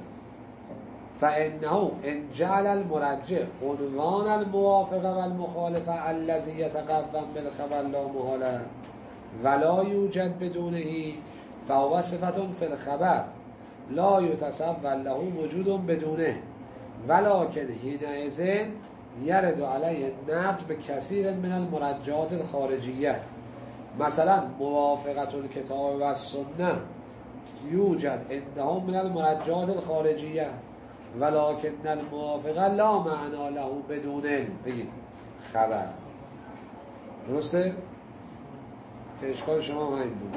A: فانه ان جعل المرجح عنوان الموافقه و المخالفه الذي يتقوم بالخبر لا محاله ولا يوجد بدونه فهو صفة في الخبر لا يتصور له وجود بدونه ولكن حينئذ يرد عليه النقد بكثير من المرجحات الخارجية. مثلا موافقة الكتاب والسنة يوجد عندهم من المرجحات الخارجية ولكن الموافقة لا معنى له بدونه. بگید خبر. درسته؟ که اشکال شما همین بود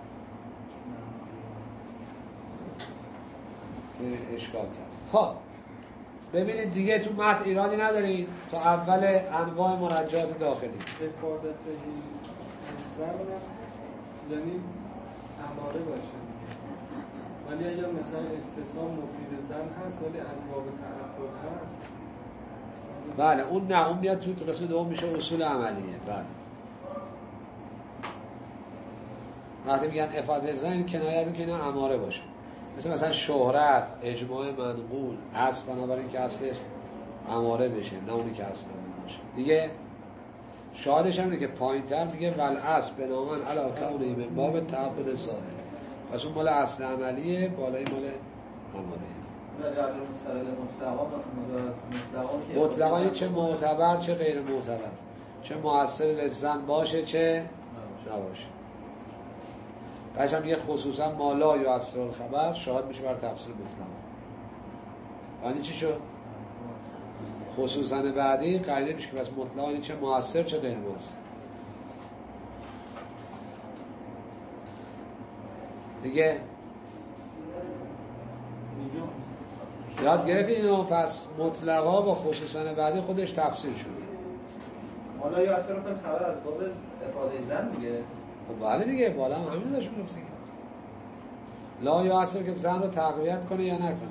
A: که اشکال کرد. خب ببینید دیگه تو متن ایرانی ندارید تا اول انواع مرجحات داخلی.
H: افادت زن یعنی اماره باشه، ولی اگر مثلا استثناء مفید زن هست ولی از باب تعقل هست.
A: بله اون نه اون میاد تو قسم دوم میشه اصول عملیه. بله وقتی میگن افاده زن این کنایه از این که اینا اماره باشه، مثل مثلا شهرت، اجماع منقول، اصل بنابراین که اصلش اماره بشه نه اونی که اصلا باشه دیگه. شاهدش هم اینه که پایین تر میگه والاصل بنامان علا کونه من باب تعبد ظاهر، پس اون مال اصل عملیه، بالای مال اماره. مطلقا چه معتبر چه غیر معتبر، چه مؤثر لزن باشه چه نباشه. بعدش هم یه خصوصا مالا یا اسرار خبر شاهد میشه بر تفسیر مطلقا. بعدی چی شد؟ خصوصا بعدی قاعده میشه که بس مطلقا چه مؤثر چه غیر مؤثر. دیگه یاد گرفتید اینو. پس مطلقا با خصوصا بعدی خودش تفسیر شده.
F: حالا یا اصلا کنم خبر از باب افاده زن دیگه.
A: خب بله دیگه، بالا هم همین داشت میگفت دیگه. لا یا اصلا که زن رو تقویت کنه یا نکنه.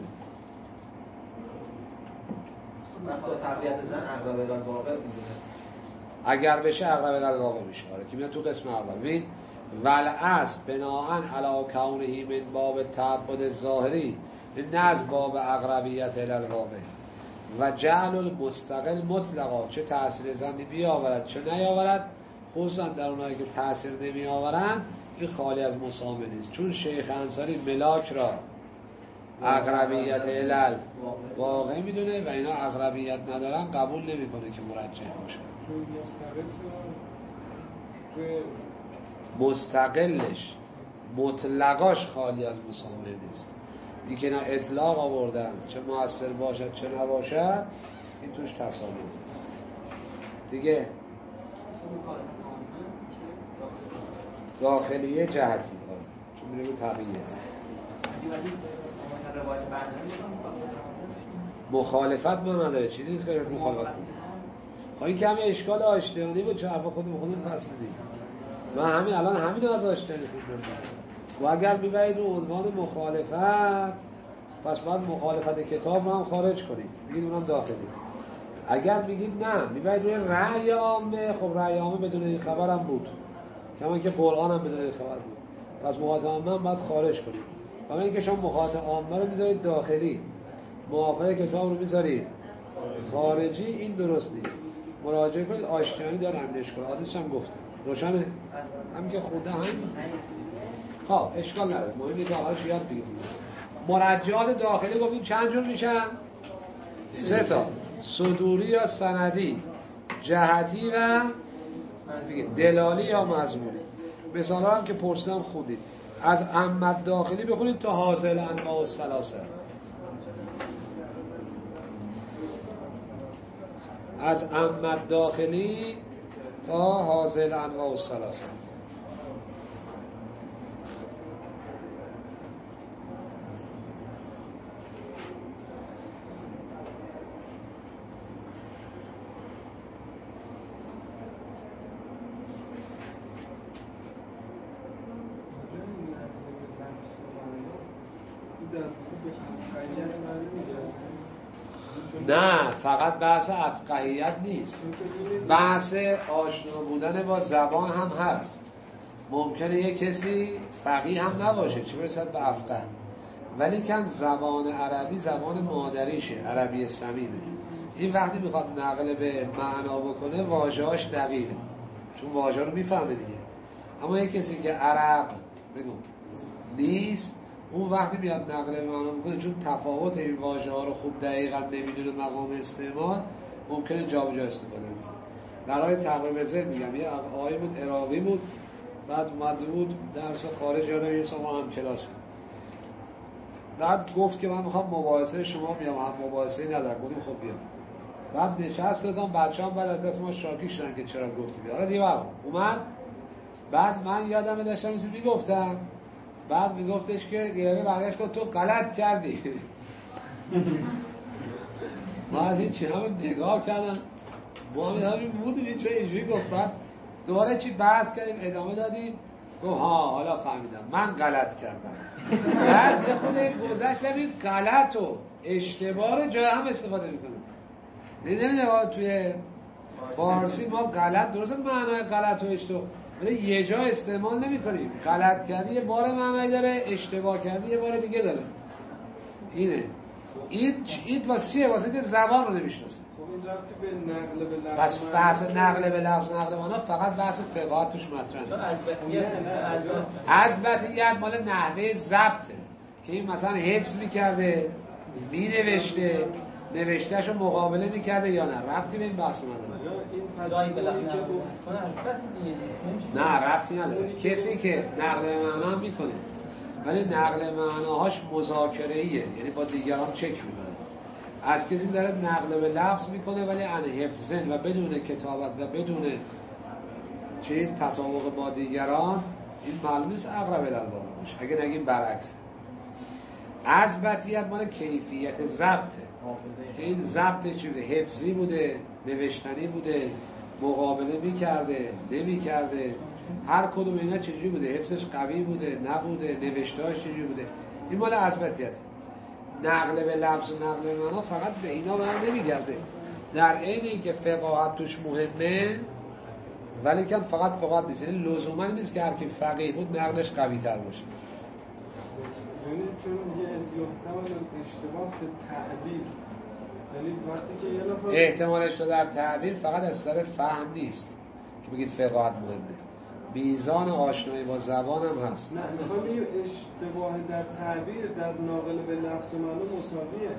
F: مثلا تقویت زن اقرب الی الواقع میدونه. اگر
A: بشه اقرب الی الواقع میشه. آره که میاد تو قسم اول. ببین والاصل بناءً علی کونه من باب تعبد ظاهری نه از باب اقربیت الی الواقع و جعل المستقل مطلقا، چه تأثیر زنی بیاورد چه نیاورد، خصوصا در اونایی که تأثیر نمی آورند این خالی از مسامه نیست. چون شیخ انصاری ملاک را اقربیت الی واقع میدونه و اینا اقربیت ندارن قبول نمیکنه که مرجح باشه. مستقلش مطلقاش خالی از مسامه نیست. این که نه اطلاق آوردن چه مؤثر باشد چه نباشد این توش تصالح نیست دیگه. داخلیه جهتی چون میره رو تقییه مخالفت ما نداره، چیزی نیست که مخالفت کنه. خب این که همه اشکال آشتیانی بود چه حرفا خودمون خودمون پس بدیم. من همین الان همین از آشتیانی خوندم و اگر میبرید رو عنوان مخالفت پس باید مخالفت کتاب رو هم خارج کنید بگید اونم داخلی. اگر میگید نه میبرید روی رأی عامه، خب رأی عامه بدون این خبر هم بود کما که قرآن هم بدون این خبر بود، پس مخاطب عامه هم باید خارج کنید. برای اینکه شما مخاطب عامه رو میذارید داخلی، موافق کتاب رو میذارید خارجی، این درست نیست. مراجعه کنید. آشتیانی داره همین اشکال حادثش هم گفتم روشنه هم که خدا همین بود. خب اشکال نداره، مهمی که آهاش یاد بگیرید. مرجعات داخلی گفتیم چند جور میشن؟ سه تا، صدوری یا سندی، جهتی و دلالی یا مضمونی. مثلا هم که پرسیدم خوندید. از عمد داخلی بخونید تا حاصل انواع الثلاثه. از عمد داخلی تا حاصل انواع الثلاثه. نه فقط بحث افقهیت نیست، بحث آشنا بودن با زبان هم هست. ممکنه یک کسی فقیه هم نباشه چه برسد به افقه، ولی کن زبان عربی زبان مادریشه، عربی صمیمه. این وقتی میخواد نقل به معنا بکنه واژه‌اش دقیقه چون واژه رو میفهمه دیگه. اما یک کسی که عرب بگو نیست اون وقتی میاد نقل به معنا میکنه چون تفاوت این واژه ها رو خوب دقیقا نمیدونه مقام استعمال ممکنه جابجا استفاده کنه. برای تقریب ذهن میگم یه آقایی بود عراقی بود بعد اومده بود درس خارج یادم یه سال هم کلاس بود. بعد گفت که من میخوام مباحثه شما بیام، هم مباحثه ندارم. گفتیم خب بیام. بعد نشست دادم بچه‌ام بعد از دست ما شاکی شدن که چرا گفتی بیا. حالا دیگه بابا اومد بعد من یادم داشتم مثل میگفتم بعد میگفتش که گیره برگشت که تو غلط کردی. بعد هیچی همه نگاه کردن با همه همین بودیم چه اینجوری گفت. بعد دوباره چی بحث کردیم ادامه دادیم گفت ها حالا فهمیدم من غلط کردم. بعد یه خود گذشتم این غلط و اشتباه رو جای هم استفاده میکنم. نمیدونه توی فارسی ما غلط درسته معنای غلط و اشتباه ولی یه جا استعمال نمی‌کنیم. غلط کردی یه بار معنی داره، اشتباه کردی یه بار دیگه داره. اینه. این این واسه چیه؟ واسه اینکه زبان رو نمی‌شناسه.
H: خب این ربطی به نقل به لفظ.
A: پس بحث نقل به لفظ نقل معنا فقط بحث فقاهت توش مطرحه. اثباتیت مال نحوه ضبطه که این مثلا حفظ می‌کرده، می‌نوشته، نوشتهشو مقابله می‌کرده یا نه، ربطی به این بحث نداره.
G: این بلافی که گفتن اثبات دیگه
A: نه ربطی نداره. کسی که نقل معنا میکنه ولی نقل معناهاش مذاکره‌ایه، یعنی با دیگران چک میکنه. از کسی داره نقل به لفظ میکنه ولی عن حفظن و بدون کتابت و بدون چیز تطابق با دیگران، این معلوم نیست اقرب الالباب باشه. اگه نگیم برعکس. اثباتیت مال کیفیت ضبطه که این ضبط چی بوده؟ حفظی بوده، نوشتنی بوده، مقابله میکرده، نمیکرده، هر کدوم اینا چجوری بوده؟ حفظش قوی بوده، نبوده، نوشتهاش چجوری بوده؟ این مال اثباتیت. نقل به لفظ و نقل معنا فقط به اینا بر نمیگرده. در عین اینکه فقاهت توش مهمه ولی که فقط فقط نیست، یعنی لزوما نیست که هر کی فقیه بود نقلش قوی تر باشه.
H: یعنی چون میگه از یحتمل اشتباه به تعبیر، یعنی وقتی که یه نفر
A: احتمال اشتباه در تعبیر فقط از سر فهم نیست که بگید فقاهت مهمه، میزان آشنایی با زبان هم هست.
H: نه میخوام این اشتباه در تعبیر در ناقل به لفظ و معنا مساویه.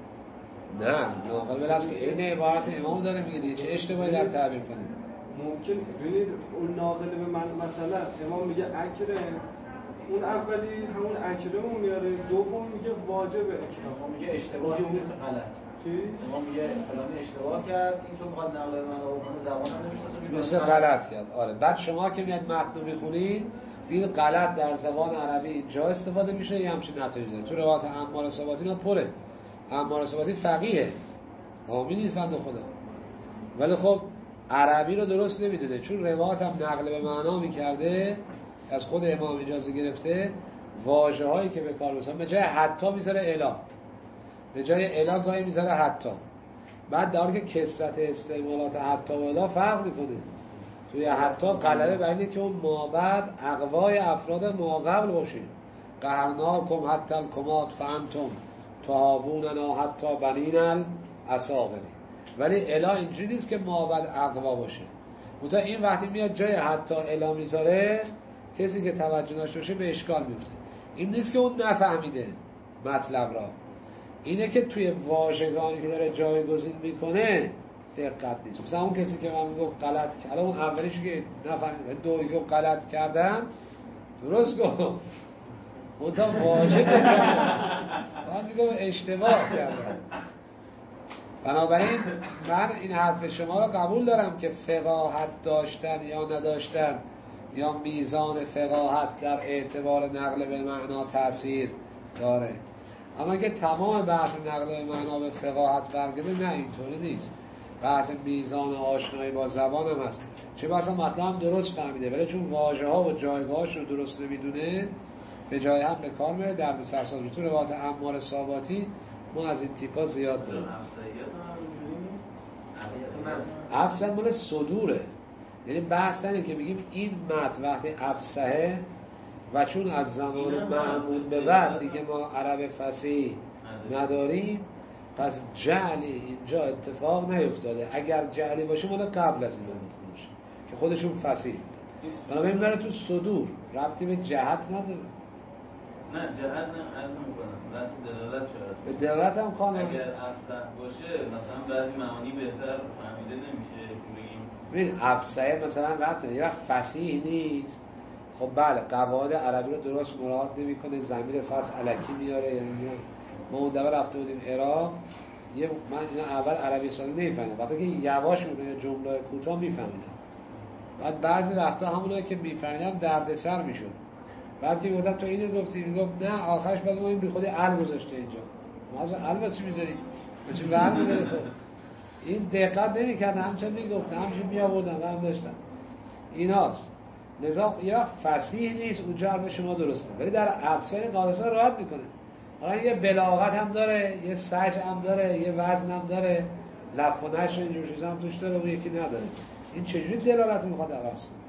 A: نه ناقل به لفظ که این عبارت امام داره میگه دیگه، چه اشتباهی در تعبیر کنه؟
H: ممکن ببینید اون ناقل به من مثلا امام میگه اکرم، اون اولی همون اکرم رو میاره، دوم میگه واجب اکرام.
F: امام میگه اشتباهی نیست غلط.
H: چی؟
F: امام میگه فلانی اشتباه کرد، این تو میخواد نقل به معنا بکنه زبان هم نمیشناسه
A: مثل غلط کرد. آره بعد شما که میاد متن رو میخونید ببین غلط در زبان عربی اینجا استفاده میشه، یه همچین نتایج داره. تو روایت عمار ثابتی اینا پره. عمار ثابتی فقیه، حامی نیست بنده خدا، ولی خب عربی رو درست نمیدونه، چون روایت هم نقل به معنا میکرده، از خود امام اجازه گرفته واژه هایی که به کار میبرن به جای حتی میذاره الا، به جای الا گاهی میذاره حتی. بعد در حالی که کثرت استعمالات حتی و الا فرق میکنه. توی حتی غلبه بر اینه که اون ما بعد اقوای افراد ما قبل باشه. قهرناکم حتی الکمات فانتم تهابوننا حتی بنین الاصاغر. ولی الا اینجوری نیست که ما بعد اقوا باشه. منتها این وقتی میاد جای حتی الا میذاره، کسی که توجه داشته باشه به اشکال میفته. این نیست که اون نفهمیده مطلب را، اینه که توی واژگانی که داره جایگزین میکنه دقت نیست. مثلا اون کسی که من میگفت غلط کردم، اون اولیشو که نفهمید، دویو غلط کردم درست گفت، اون تا واژه به جا من میگم اشتباه کردم. بنابراین من این حرف شما را قبول دارم که فقاهت داشتن یا نداشتن یا میزان فقاهت در اعتبار نقل به معنا تأثیر داره، اما که تمام بحث نقل به معنا به فقاهت برگرده، نه اینطوری نیست. بحث میزان آشنایی با زبان هم هست. چه بحثا مطلب درست فهمیده ولی چون واژه ها و جایگاهش رو درست نمیدونه به جای هم به کار میره، درد سرساز میشه. تو روایت عمار ثابتی ما از این تیپا زیاد داریم. افسد مال صدوره، یعنی بحث اینه که بگیم این متن وقتی افسحه و چون از زمان معمول به بعد دیگه ما عرب فصیح نداریم، پس جعلی اینجا اتفاق نیفتاده. اگر جعلی باشه مال قبل از این بود باشه که خودشون فصیح بودن. بنابراین میبره تو صدور، ربطی به جهت نداره.
E: نه جهت نه عرض میکنم بس دلالت شده.
A: به دلالت هم کامل.
E: اگر افسح باشه مثلا بعضی معانی بهتر فهمیده نمیشه بگیم.
A: ببین افسحه مثلا ربط یه وقت فصیح نیست. خب بله قواعد عربی رو درست مراعات نمیکنه، ضمیر فصل الکی میاره. یعنی ما اون دفعه رفته بودیم عراق، یه من اینا اول عربی سازی نمیفهمیدم، وقتی که یواش بودن یا جمله کوتاه میفهمیدم. بعد بعضی وقتا همونایی که میفهمیدم دردسر میشد. بعد که گفتم تو اینو گفتی، میگفت نه آخرش بعد ما این بی خودی ال گذاشته اینجا. ما از ال چی میذاری؟ چی ور میذاری؟ خب این دقت نمیکرد، همچنان میگفت، همچنان میآوردن و هم داشتن. ایناست. لذا یا فصیح نیست اونجا حرف شما درسته، ولی در افسر قاعدتا راحت میکنه. حالا یه بلاغت هم داره، یه سجع هم داره، یه وزن هم داره، لف و نشر اینجور چیزا هم توش داره و یکی نداره. این چجوری دلالت میخواد عوض کنه؟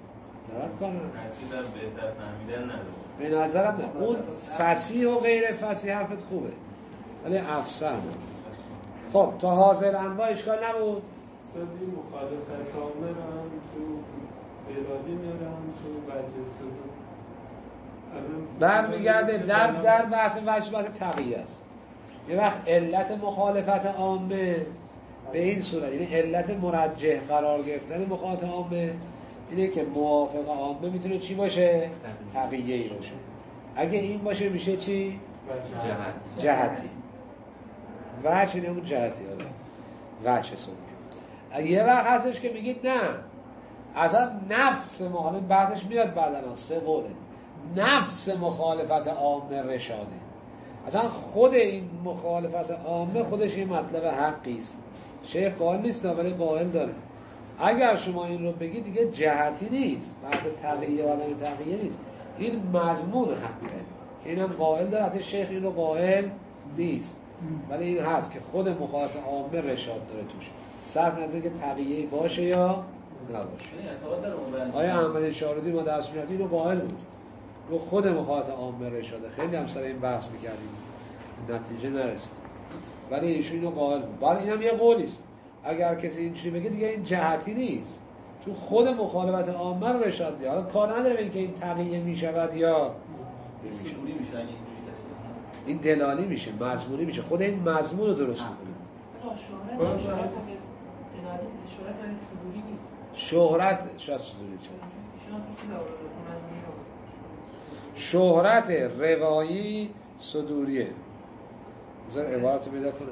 A: دارد کار نداره.
E: فصیح در بهتر فهمیدن نداره.
A: به نظرم نه. اون فصیح و غیر فصیح حرفت خوبه ولی افسر. خب تا حاضر انواع اشکال نبود.
H: سادی مخالفت عامه رو هم تو دلالی میارم تو وجه صدور
A: برمیگرده در در بحث وجه بحث تقیه است. یه وقت علت مخالفت عامه به این صورت، یعنی علت مرجح قرار گرفتن مخالفت عامه اینه که موافق عامه میتونه چی باشه؟ تقیه ای باشه. اگه این باشه میشه چی؟
B: جهت
A: جهتی. وجه اینه اون جهتی آره. وجه صدور. یه وقت هستش که میگید نه اصلا نفس مخالفت، بعضش میاد بعدن سه قوله، نفس مخالفت عامه رشاده. اصلا خود این مخالفت عامه خودش یه مطلب حقی است. شیخ قائل نیست ولی قائل داره. اگر شما این رو بگید دیگه جهتی نیست، بحث تقیه و عدم تقیه نیست، این مضمون حقه که اینم قائل داره. حتی شیخ این رو قائل نیست ولی این هست که خود مخالفت عامه رشاد داره توش، صرف نظر که تقیه باشه یا نباشه. آیا احمد شاردی ما درس می‌دادیم اینو قائل بود، رو خود مخالفت عامه رشاده. خیلی هم سر این بحث می‌کردیم نتیجه نرسید ولی ایشون اینو قائل بود. ولی اینم یه قولی است. اگر کسی اینجوری بگه دیگه این جهتی نیست، تو خود مخالفت عامه رو رشاد دیگه. حالا کار نداره به اینکه این تقیه میشود یا نمیشه. این دلالی میشه، مضمونی میشه. خود این مضمون رو درست میکنه. شهرت شاید صدوری چه؟ شهرت روایی صدوریه. بذار عبارت رو پیدا کنم.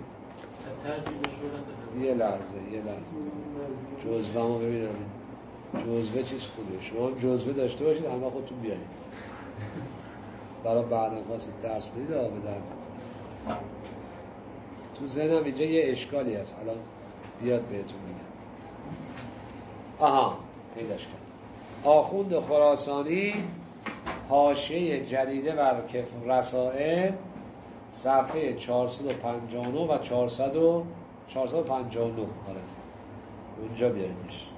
A: یه لحظه یه لحظه جزوه همو ببینم. جزوه چیز خوبه. شما هم جزوه داشته باشید همه خودتون بیارید برای بعدا خواستید درس بدید آقا به درد بخورید. تو ذهنم اینجا یه اشکالی هست الان بیاد بهتون میگم. آها پیداش کرد. آخوند خراسانی حاشیه جدیده بر کف رسائل صفحه چهارصد و پنجاه و نه و چهارصد و پنجاه و نه آره اونجا بیاریدش.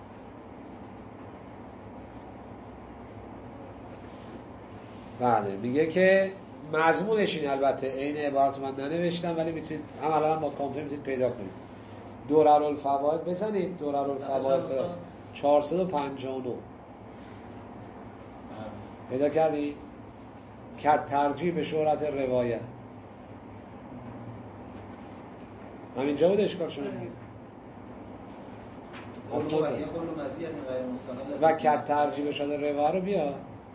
A: بله میگه که مضمونش این، البته عین عبارت من ننوشتم ولی میتونید هم الان با کامپیوتر میتونید پیدا کنید. دورالفوائد بزنید، دورالفوائد چهارصد و پنجاه و نه پیدا کردی؟ کد ترجیح به شهرت روایت همینجا بود اشکال شما دیگه. و کد ترجیح به شهرت روایت رو بیا.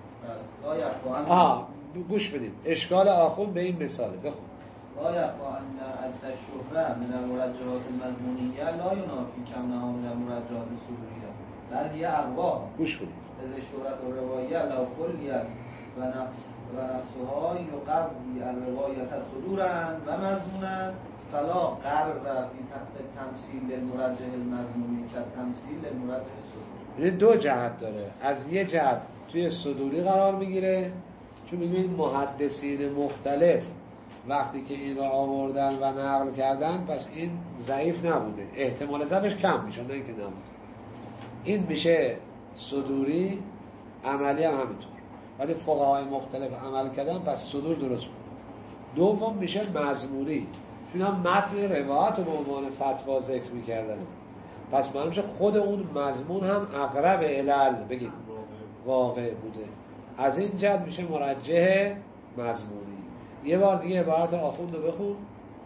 A: آها گوش بدید. اشکال آخوند به این مثاله. بخون.
F: لا یخفا ان عد الشهره من المرجحات المضمونیه لا ینافی کمنها من المرجحات الصدوریه. در هی اقوا
A: گوش بدید.
F: از شهرت الروایه لو کلیت و نفس و نفسها یقوی الروایت صدورا و مضمونا فلا قرر فی تمثیل المرجح المضمونی که تمثیل المرجح الصدوری.
A: این دو جهت داره. از یه جهت توی صدوری قرار میگیره چون میگیم محدثین مختلف وقتی که این را آوردن و نقل کردن پس این ضعیف نبوده، احتمال ضعفش کم میشه نه اینکه نبوده. این میشه صدوری، عملی هم همینطور. ولی فقهای مختلف عمل کردن پس صدور درست بوده. دوم میشه مضمونی چون هم متن روایت رو به عنوان فتوا ذکر میکردن پس معلوم میشه خود اون مضمون هم اقرب علل بگید واقع بوده. از این جهت میشه مرجح مضمونی. یه بار دیگه عبارت آخوند رو بخون.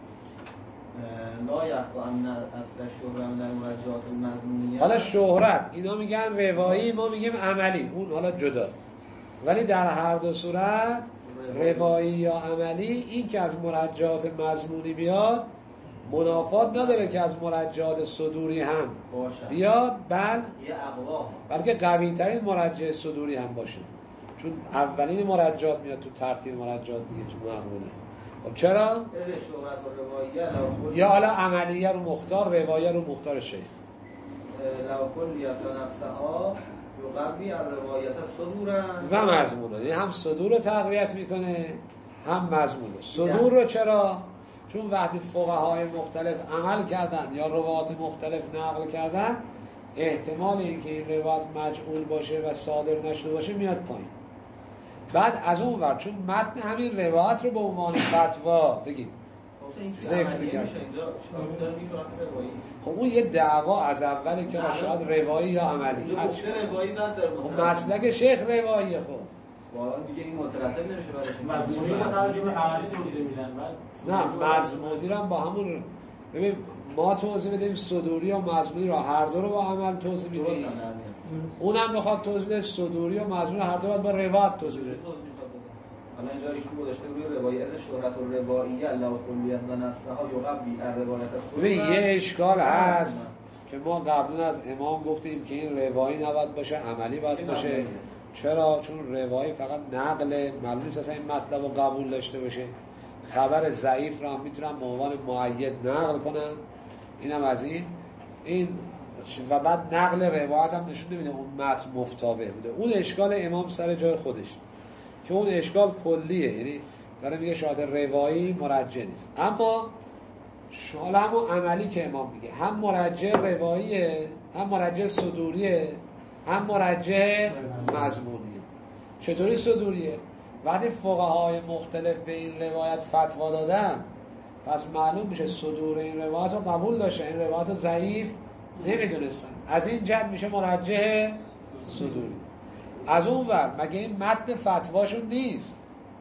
F: لا یخفا ان الشهره من المرجحات المضمونیه.
A: حالا شهرت اینا میگن روایی، ما میگیم عملی، اون حالا جدا. ولی در هر دو صورت روایی یا عملی این که از مرجحات مضمونی بیاد منافات نداره که از مرجحات صدوری هم
F: باشه
A: بیاد، بل
F: یه اقوا
A: بلکه قوی ترین مرجح صدوری هم باشه چون اولین مرجحات میاد تو ترتیب مرجحات دیگه تو مضمونه. خب چرا؟ یا حالا عملیه رو مختار، روایه رو مختار شیخ.
F: لو کلیت و نفسها یقوی الروایت صدورا
A: و مضمونه، یعنی هم صدور رو تقویت میکنه هم مضمون رو. صدور رو چرا؟ چون وقتی فقهای مختلف عمل کردن یا روایات مختلف نقل کردن احتمال اینکه این روایت مجعول باشه و صادر نشده باشه میاد پایین. بعد از اون ور چون متن همین روایت رو به عنوان فتوا بگید ذکر می‌کنه، خب اون یه دعوا از اوله که شاید روایی یا عملی خب مسلک شیخ رواییه. خب
F: والا دیگه این مترتب نمیشه برای
C: مضمونی رو ترجمه عملی توضیح میدن.
A: نه مضمونی رو هم با همون ببین ما توضیح بدیم صدوری یا مضمونی رو هر دو رو با عمل توضیح میدیم. اونم میخواد توضیح بده صدوری و مضمون هر دو باید با روایت توضیح بده.
F: حالا اینجا ایشون گذاشته روی روایت شهرت الروایی الله کلیت و نفسها یقبی الروایت خود.
A: ببین یه اشکال هست که ما قبلا از امام گفتیم که این روایی نباید باشه عملی باید باشه. چرا؟ چون روایی فقط نقل معلوم نیست اصلا این مطلب رو قبول داشته باشه. خبر ضعیف رو هم میتونن به عنوان مؤید نقل کنن. اینم از این این و بعد نقل روایت هم نشون نمیده اون متن مفتابه بوده. اون اشکال امام سر جای خودش که اون اشکال کلیه، یعنی داره میگه شاهد روایی مرجع نیست. اما حالا همون عملی که امام میگه هم مرجع رواییه، هم مرجع صدوریه، هم مرجع مضمونیه. چطوری صدوریه؟ وقتی فقهای مختلف به این روایت فتوا دادن پس معلوم میشه صدور این روایت رو قبول داشته، این روایت رو ضعیف نمیدونستن، از این جهت میشه مرجع صدوری. از اون ور مگه این متن فتواشون نیست،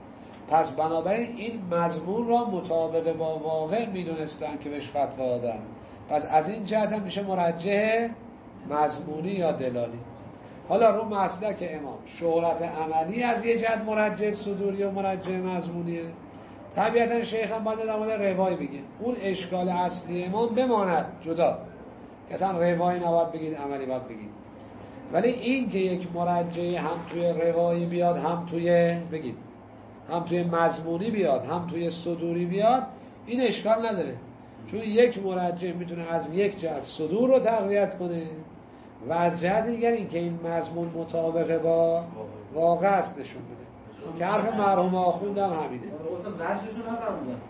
A: پس بنابراین این مضمون را مطابق با واقع میدونستن که بهش فتوا دادن، پس از این جهت هم میشه مرجع مضمونی یا دلالی. حالا رو مسلک امام شهرت عملی از یه جهت مرجع صدوری و مرجع مضمونیه. طبیعتا شیخ هم باید در مورد روایی بگه، اون اشکال اصلی امام بماند جدا که اصلا روایی نباید بگید عملی باید بگید. ولی این که یک مرجع هم توی روایی بیاد هم توی بگید هم توی مضمونی بیاد هم توی صدوری بیاد این اشکال نداره، چون یک مرجع میتونه از یک جهت صدور رو تقویت کنه و از جهت دیگر این که این مضمون مطابق با واقع است نشون بده که حرف مرحوم آخوند هم همینه.
F: وجهشون نفرمودن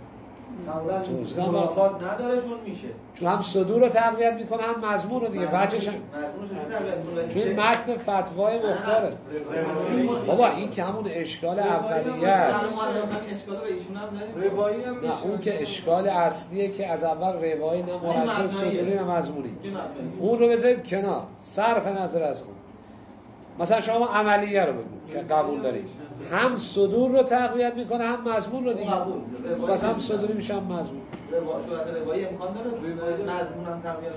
A: توضیح
F: منافات نداره چون میشه،
A: چون هم صدور رو تقویت میکنه هم مضمون رو دیگه. وجهش هم چون متن فتوای مختاره. بابا این که همون اشکال اولیه است، نه اون که اشکال اصلیه که از اول روایی نه مرجع صدوری نه مضمونی، اون رو بذارید کنار صرف نظر از اون. مثلا شما عملیه رو بگو که قبول دارید، هم صدور رو تقویت میکنه هم مضمون رو دیگه، بس هم صدوری میشه هم مضمون.
F: روایی امکان داره مضمون هم تقویت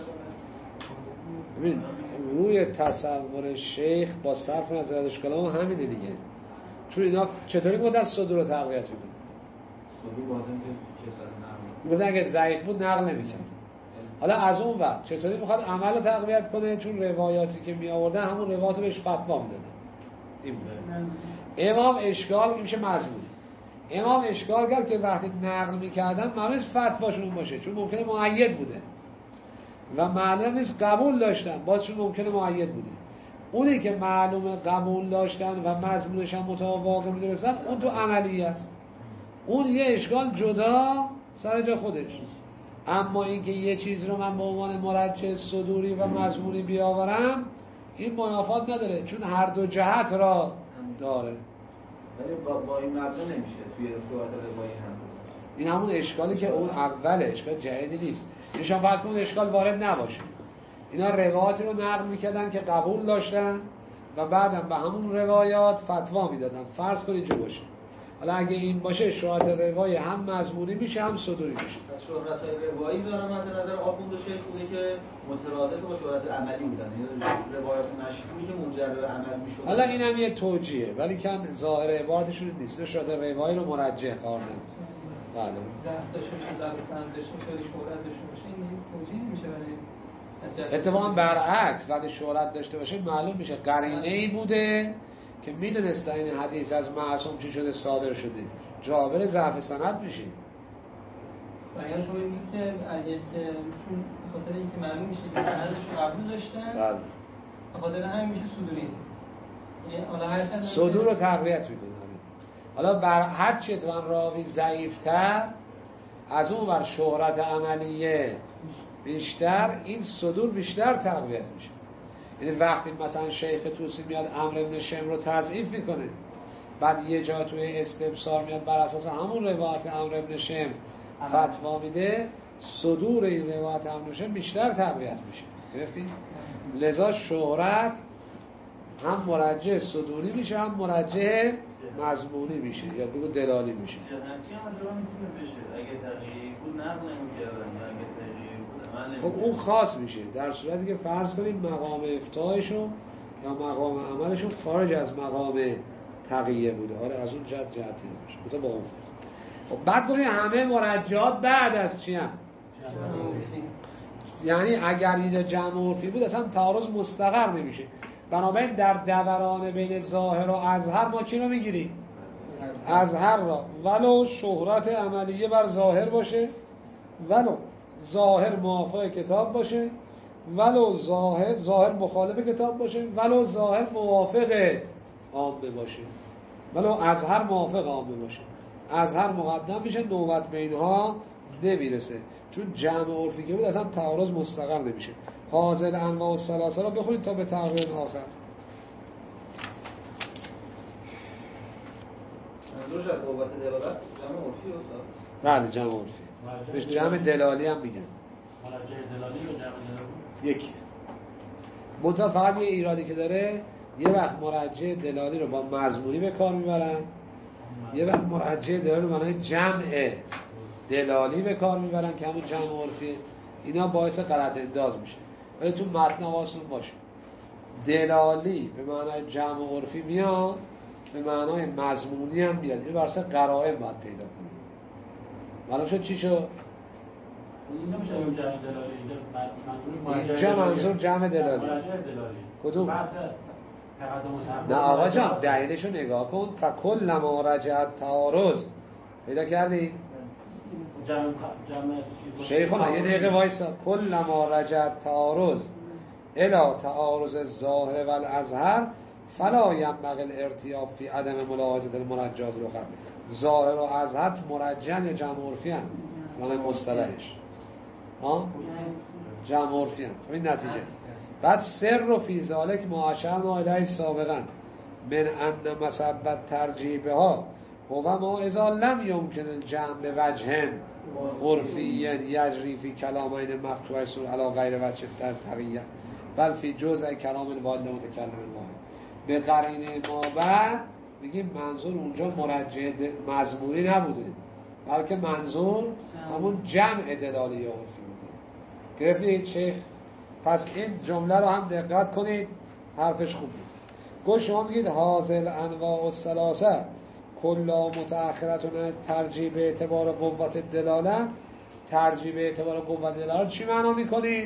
F: کنه.
A: ببین روی تصور شیخ با صرف نظر از اشکال هم همینه دیگه، چون اینا چطوری بود از صدور رو تقویت میکنه؟
F: صدور بازم که کسر نقل
A: میگه اگه ضعیف بود نقل نمیکنه. حالا از اون وقت چطوری میخواد عمل رو تقویت کنه؟ چون روایاتی که می آورده همون روایات رو بهش فتوا میداده. این بود. امام اشکال میشه مضمون. امام اشکال کرد که وقتی نقل میکردن معلوم نیست فتواشون باشه، چون ممکنه مؤید بوده و معلوم نیست قبول داشتن، بازشون ممکنه مؤید بوده. اونی که معلومه قبول داشتن و مضمونش هم مطابق میدونستن اون تو عملی است، اون یه اشکال جدا سر جا خودش. اما اینکه یه چیز رو من به عنوان مرجع صدوری و مضمونی بیاورم این منافات نداره، چون هر دو جهت را داره.
F: ولی با, با این مبنا نمیشه توی صورت روایی هم.
A: این همون اشکالی که اون اوله، اشکال جدیدی نیست. نشان فرض کنید اشکال وارد نباشه، اینا روایاتی رو نقل میکردن که قبول داشتن و بعدم به همون روایات فتوا میدادن. فرض کنید جو باشه. حالا اگه این باشه شهرت روایی هم مضمونی میشه هم صدوری میشه.
F: پس شهرت روایی دارم مد نظر آخوند و شیخ بوده که مترادف با شهرت عملی بودن، یعنی روایات نشری که منجر به عمل میشد.
A: حالا این هم یه توجیه ولی کن ظاهر عبارتشون نیست. شهرت روایی رو مرجح قرار ندن. بله.
D: ضعف داشته باشه، ضعف سند داشته باشه، شهرت داشته باشه، این توجیه نمیشه برای
A: اتفاقا برعکس وقتی شهرت داشته باشه معلوم میشه قرینه ای بوده که میدونستن این حدیث از معصوم چی شده صادر شده، جابر ضعف سند میشه.
G: و اگر شما میگید که اگر که چون خاطر اینکه معلوم میشه که سندش رو قبول داشتن،
A: بله،
G: به خاطر همین میشه صدوری. یعنی حالا هر چند
A: صدور رو تقویت میکنه. حالا بر هر چی اتفاقا راوی ضعیف‌تر از اون ور شهرت عملیه بیشتر، این صدور بیشتر تقویت میشه. یعنی وقتی مثلا شیخ طوسی میاد امر ابن شمر رو تضعیف میکنه، بعد یه جا توی استبصار میاد بر اساس همون روایت امر ابن شمر فتوا میده، صدور این روایت امر ابن شمر بیشتر تقویت میشه. گرفتی؟ لذا شهرت هم مرجع صدوری میشه هم مرجع مضمونی میشه یا بگو دلالی میشه.
E: جهتی هم جا میتونه بشه اگه تغییری بود نقل نمی‌کردن یا اگه تغییری بود عمل
A: خب اون خاص میشه در صورتی که فرض کنیم مقام افتایشون یا مقام عملشون خارج از مقام تقیه بوده. آره از اون جهت جهتی میشه. بوده با اون فرض. خب بعد بگیم همه مرجعات بعد از چی هم؟ یعنی اگر اینجا جمع عرفی بود اصلا تعارض مستقر نمیشه. بنابراین در دوران بین ظاهر و اظهر ما کی رو میگیریم؟ اظهر را، ولو شهرت عملیه بر ظاهر باشه، ولو ظاهر موافق کتاب باشه، ولو ظاهر ظاهر مخالف کتاب باشه، ولو ظاهر موافق عامه باشه، ولو اظهر موافق عامه باشه. اظهر مقدم میشه، نوبت به اینها نمیرسه، چون جمع عرفی که بود اصلا تعارض مستقر نمیشه. حاصل انواع الثلاثه را بخونید تا به تقریر آخر.
F: منظورش از قوت دلالت جمع عرفی است؟
A: بله جمع عرفی. بهش جمع دلالی هم میگن.
C: مرجع دلالی و جمع دلالی
A: یکی. منتها فقط یه ایرادی که داره، یه وقت مرجع دلالی رو با مضمونی به کار میبرن، یه وقت مرجع دلالی رو معنای جمع دلالی به کار میبرن که همون جمع عرفی. اینا باعث غلط انداز میشه. ولی تو متن حواستون باشه دلالی به معنای جمع عرفی میاد، به معنای مضمونی هم بیاد. این واسه قرائن باید پیدا کنید. معلوم شد چی شد؟
C: این نمیشه اون جمع دلالی، منظور
A: اینجا منظور جمع دلالی.
C: مرجع دلالی
A: کدوم؟
C: بحث تقدم و
A: نه آقا جان دلیلشو نگاه کن. فکل لما رجعت تعارض پیدا کردی؟
C: جمع جمع
A: شیخونا یه دقیقه وایسا. کل لما رجعت تعارض الا تعارض الظاهر والازهر فلا ينبغي الارتیاب فی عدم ملاحظه المرجعات الاخرى. ظاهر و ازهر مرجع یا جمع عرفی ان، معنی مصطلحش ها جمع عرفی ان. خب این نتیجه. بعد سر و فی ذالک معاشرنا الیه سابقا من ان مسبت ترجیبها هو ما اذا لم یمکن الجمع به وجه عرفی یجری فی کلامین مقطوع سور علی غیر وجه تقیه بل فی جزء کلام الوالد متکلم واحد. به قرینه ما بعد میگیم منظور اونجا مرجع مضمونی نبوده، بلکه منظور همون جمع دلالی عرفی بوده. گرفتید شیخ؟ پس این جمله رو هم دقت کنید، حرفش خوب بود. گوش شما میگید حاصل انواع الثلاثه کلا متأخرتون ترجیح به اعتبار قوت دلاله. ترجیح به اعتبار قوت دلاله چی معنا میکنید؟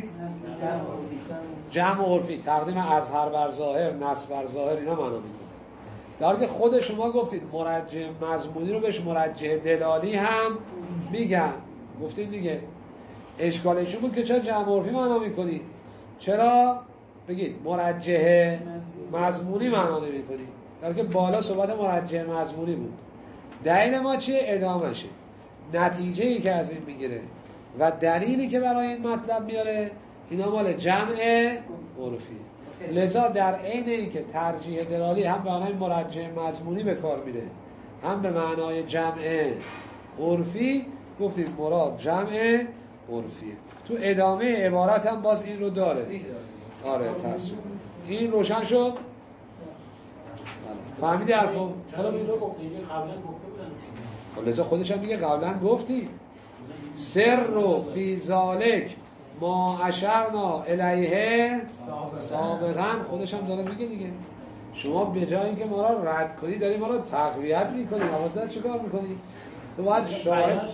A: جمع عرفی، تقدیم اظهر بر ظاهر، نصب بر ظاهر، اینا معنا میکنید. در حالی که خود شما گفتید مرجع مضمونی رو بهش مرجع دلالی هم میگن. گفتید دیگه اشکالشون بود که چرا جمع عرفی معنا میکنید، چرا بگید مرجع مضمونی معنا نمیکنید، در حالی که بالا صحبت مرجع مضمونی بود. دلیل ما چیه؟ ادامهشه. نتیجه ای که از این میگیره و دلیلی که برای این مطلب میاره اینا مال جمع عرفی. لذا در عین این که ترجیح دلالی هم به معنای مرجع مضمونی به کار میره، هم به معنای جمع عرفی، گفتیم مراد جمع عرفی. تو ادامه عبارت هم باز این رو داره. آره تصویر این روشن شد. فهمیدی حرفو؟
C: حالا این رو گفته قبلا گفته بودن.
A: لذا خودش هم میگه قبلا گفتی سر و فی ذالک ما اشرنا الیه سابقا. خودش هم داره میگه دیگه شما به جای اینکه ما را رد کنی داری ما را تقویت میکنی. حواست چه کار میکنی؟ تو باید شاهد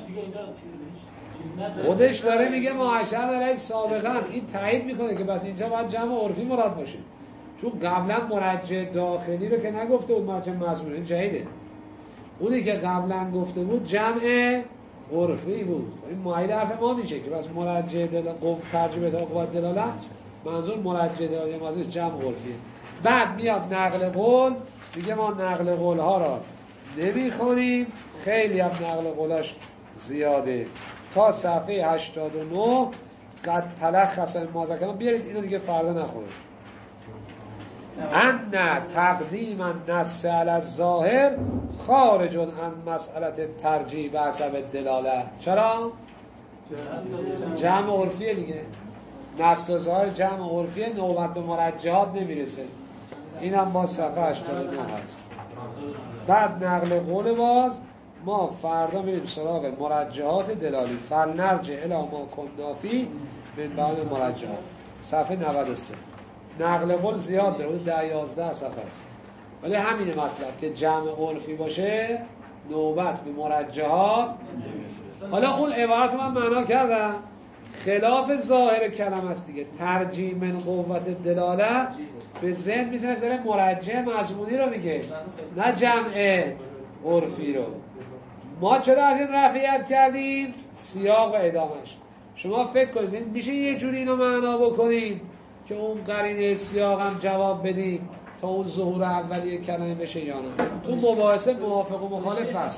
A: خودش داره میگه ما اشرنا الیه سابقا. این تایید میکنه که بس اینجا باید جمع عرفی مراد باشه، چون قبلا مرجع داخلی رو که نگفته بود مرجع مضمونی. این جدیده. اونی که قبلا گفته بود جمع عرفی بود. این معید حرف ما میشه که بس مرجع دل قوم ترجمه تا قوت دلاله منظور مرجع دلاله منظور جمع عرفی. بعد میاد نقل قول، میگه ما نقل قول ها را نمیخونیم، خیلی هم نقل قولاش زیاده. تا صفحه هشتاد و نه قد تلخص ما ذکرنا. بیارید اینو دیگه فردا نخونید. ان تقدیم النص علی الظاهر خارج عن مسئله ترجیح به حسب الدلاله. چرا؟ جمع عرفیه دیگه. نص و ظاهر جمع عرفیه، نوبت به مرجحات نمیرسه. این هم با صفحه هشتاد و نه هست. بعد نقل قول باز ما فردا میریم سراغ مرجحات دلالی. فلنرجع الی ما کنا فیه من بعد مرجحات، صفحه نود و سه. نقل قول زیاد داره، ده یازده صفحه است، ولی همین مطلب که جمع عرفی باشه نوبت به مرجحات. حالا اون عبارت من معنا کردم خلاف ظاهر کلمه است دیگه. ترجیح من قوت دلاله به ذهن میزنه داره مرجح مضمونی رو میگه، نه جمع عرفی رو. ما چرا از این رفعیت کردیم؟ سیاق و ادامش. شما فکر کنید میشه یه جوری اینو معنا بکنیم که اون قرینه سیاق هم جواب بدیم تا اون ظهور اولیه کلمه بشه یا نه؟ تو مباحثه موافق و مخالف هست.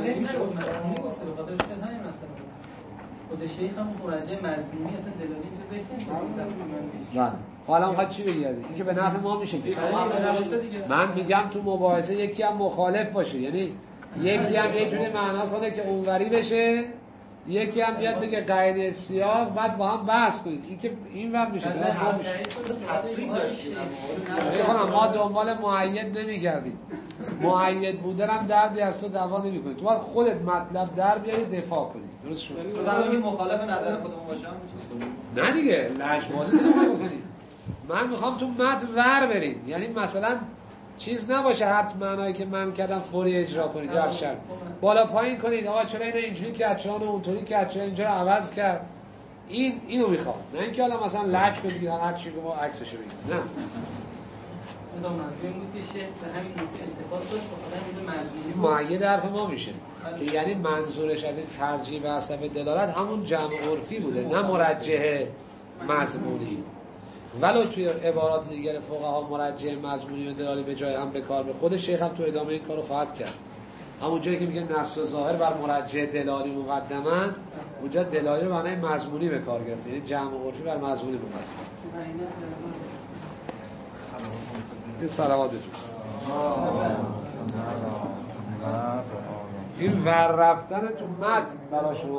G: خود شیخ هم مرجع مضمونی اصلا دلالی اینجا ذکر
A: نمی‌کنه. حالا میخواد چی بگی از این که به نفع ما میشه؟ من میگم تو مباحثه یکی هم مخالف باشه، یعنی یکی هم یه جوری معنا کنه که اونوری بشه، یکی هم بیاد بگه قاعده سیاق، بعد با هم بحث کنید. این که این ور میشه. ما ما دنبال مؤید نمیگردیم. مؤید بودن هم دردی از تو دعوا نمیکنید. تو باید خودت مطلب در بیاری دفاع کنید. درست شد؟
F: مثلا مخالف نظر خودمون باشم؟
A: نه دیگه، لجبازی نمیخوام بکنید. من میخوام تو متن ور برید. یعنی مثلا چیز نباشه هر معنایی که من کردم فوری اجرا کنید. هر شب بالا پایین کنید. آقا چرا اینو اینجوری کرد، چرا اونطوری کرد، چرا اینجا عوض کرد. این اینو میخوام، نه اینکه حالا مثلا لج بگید هر چی گفت عکسشو بگید. نه.
G: مثلا منظورم بود که شیخ به همین نکته التفات داشت به خاطر اینکه مضمونی
A: مؤید حرف ما میشه که یعنی منظورش از این ترجیح به حسب دلالت همون جمع عرفی بوده، نه مرجح مضمونی. ولو توی عبارات دیگر فقها مرجح مضمونی و دلالی به جای هم به کار به خود شیخ هم تو ادامه این کارو خواهد کرد. همون جایی که میگه نص و ظاهر بر مرجح دلالی مقدما، اونجا دلالی رو معنای مضمونی به کار گرفته، یعنی جمع عرفی بر مضمونی مقدم. این صلوات بفرست. این ور رفتن تو متن برای شما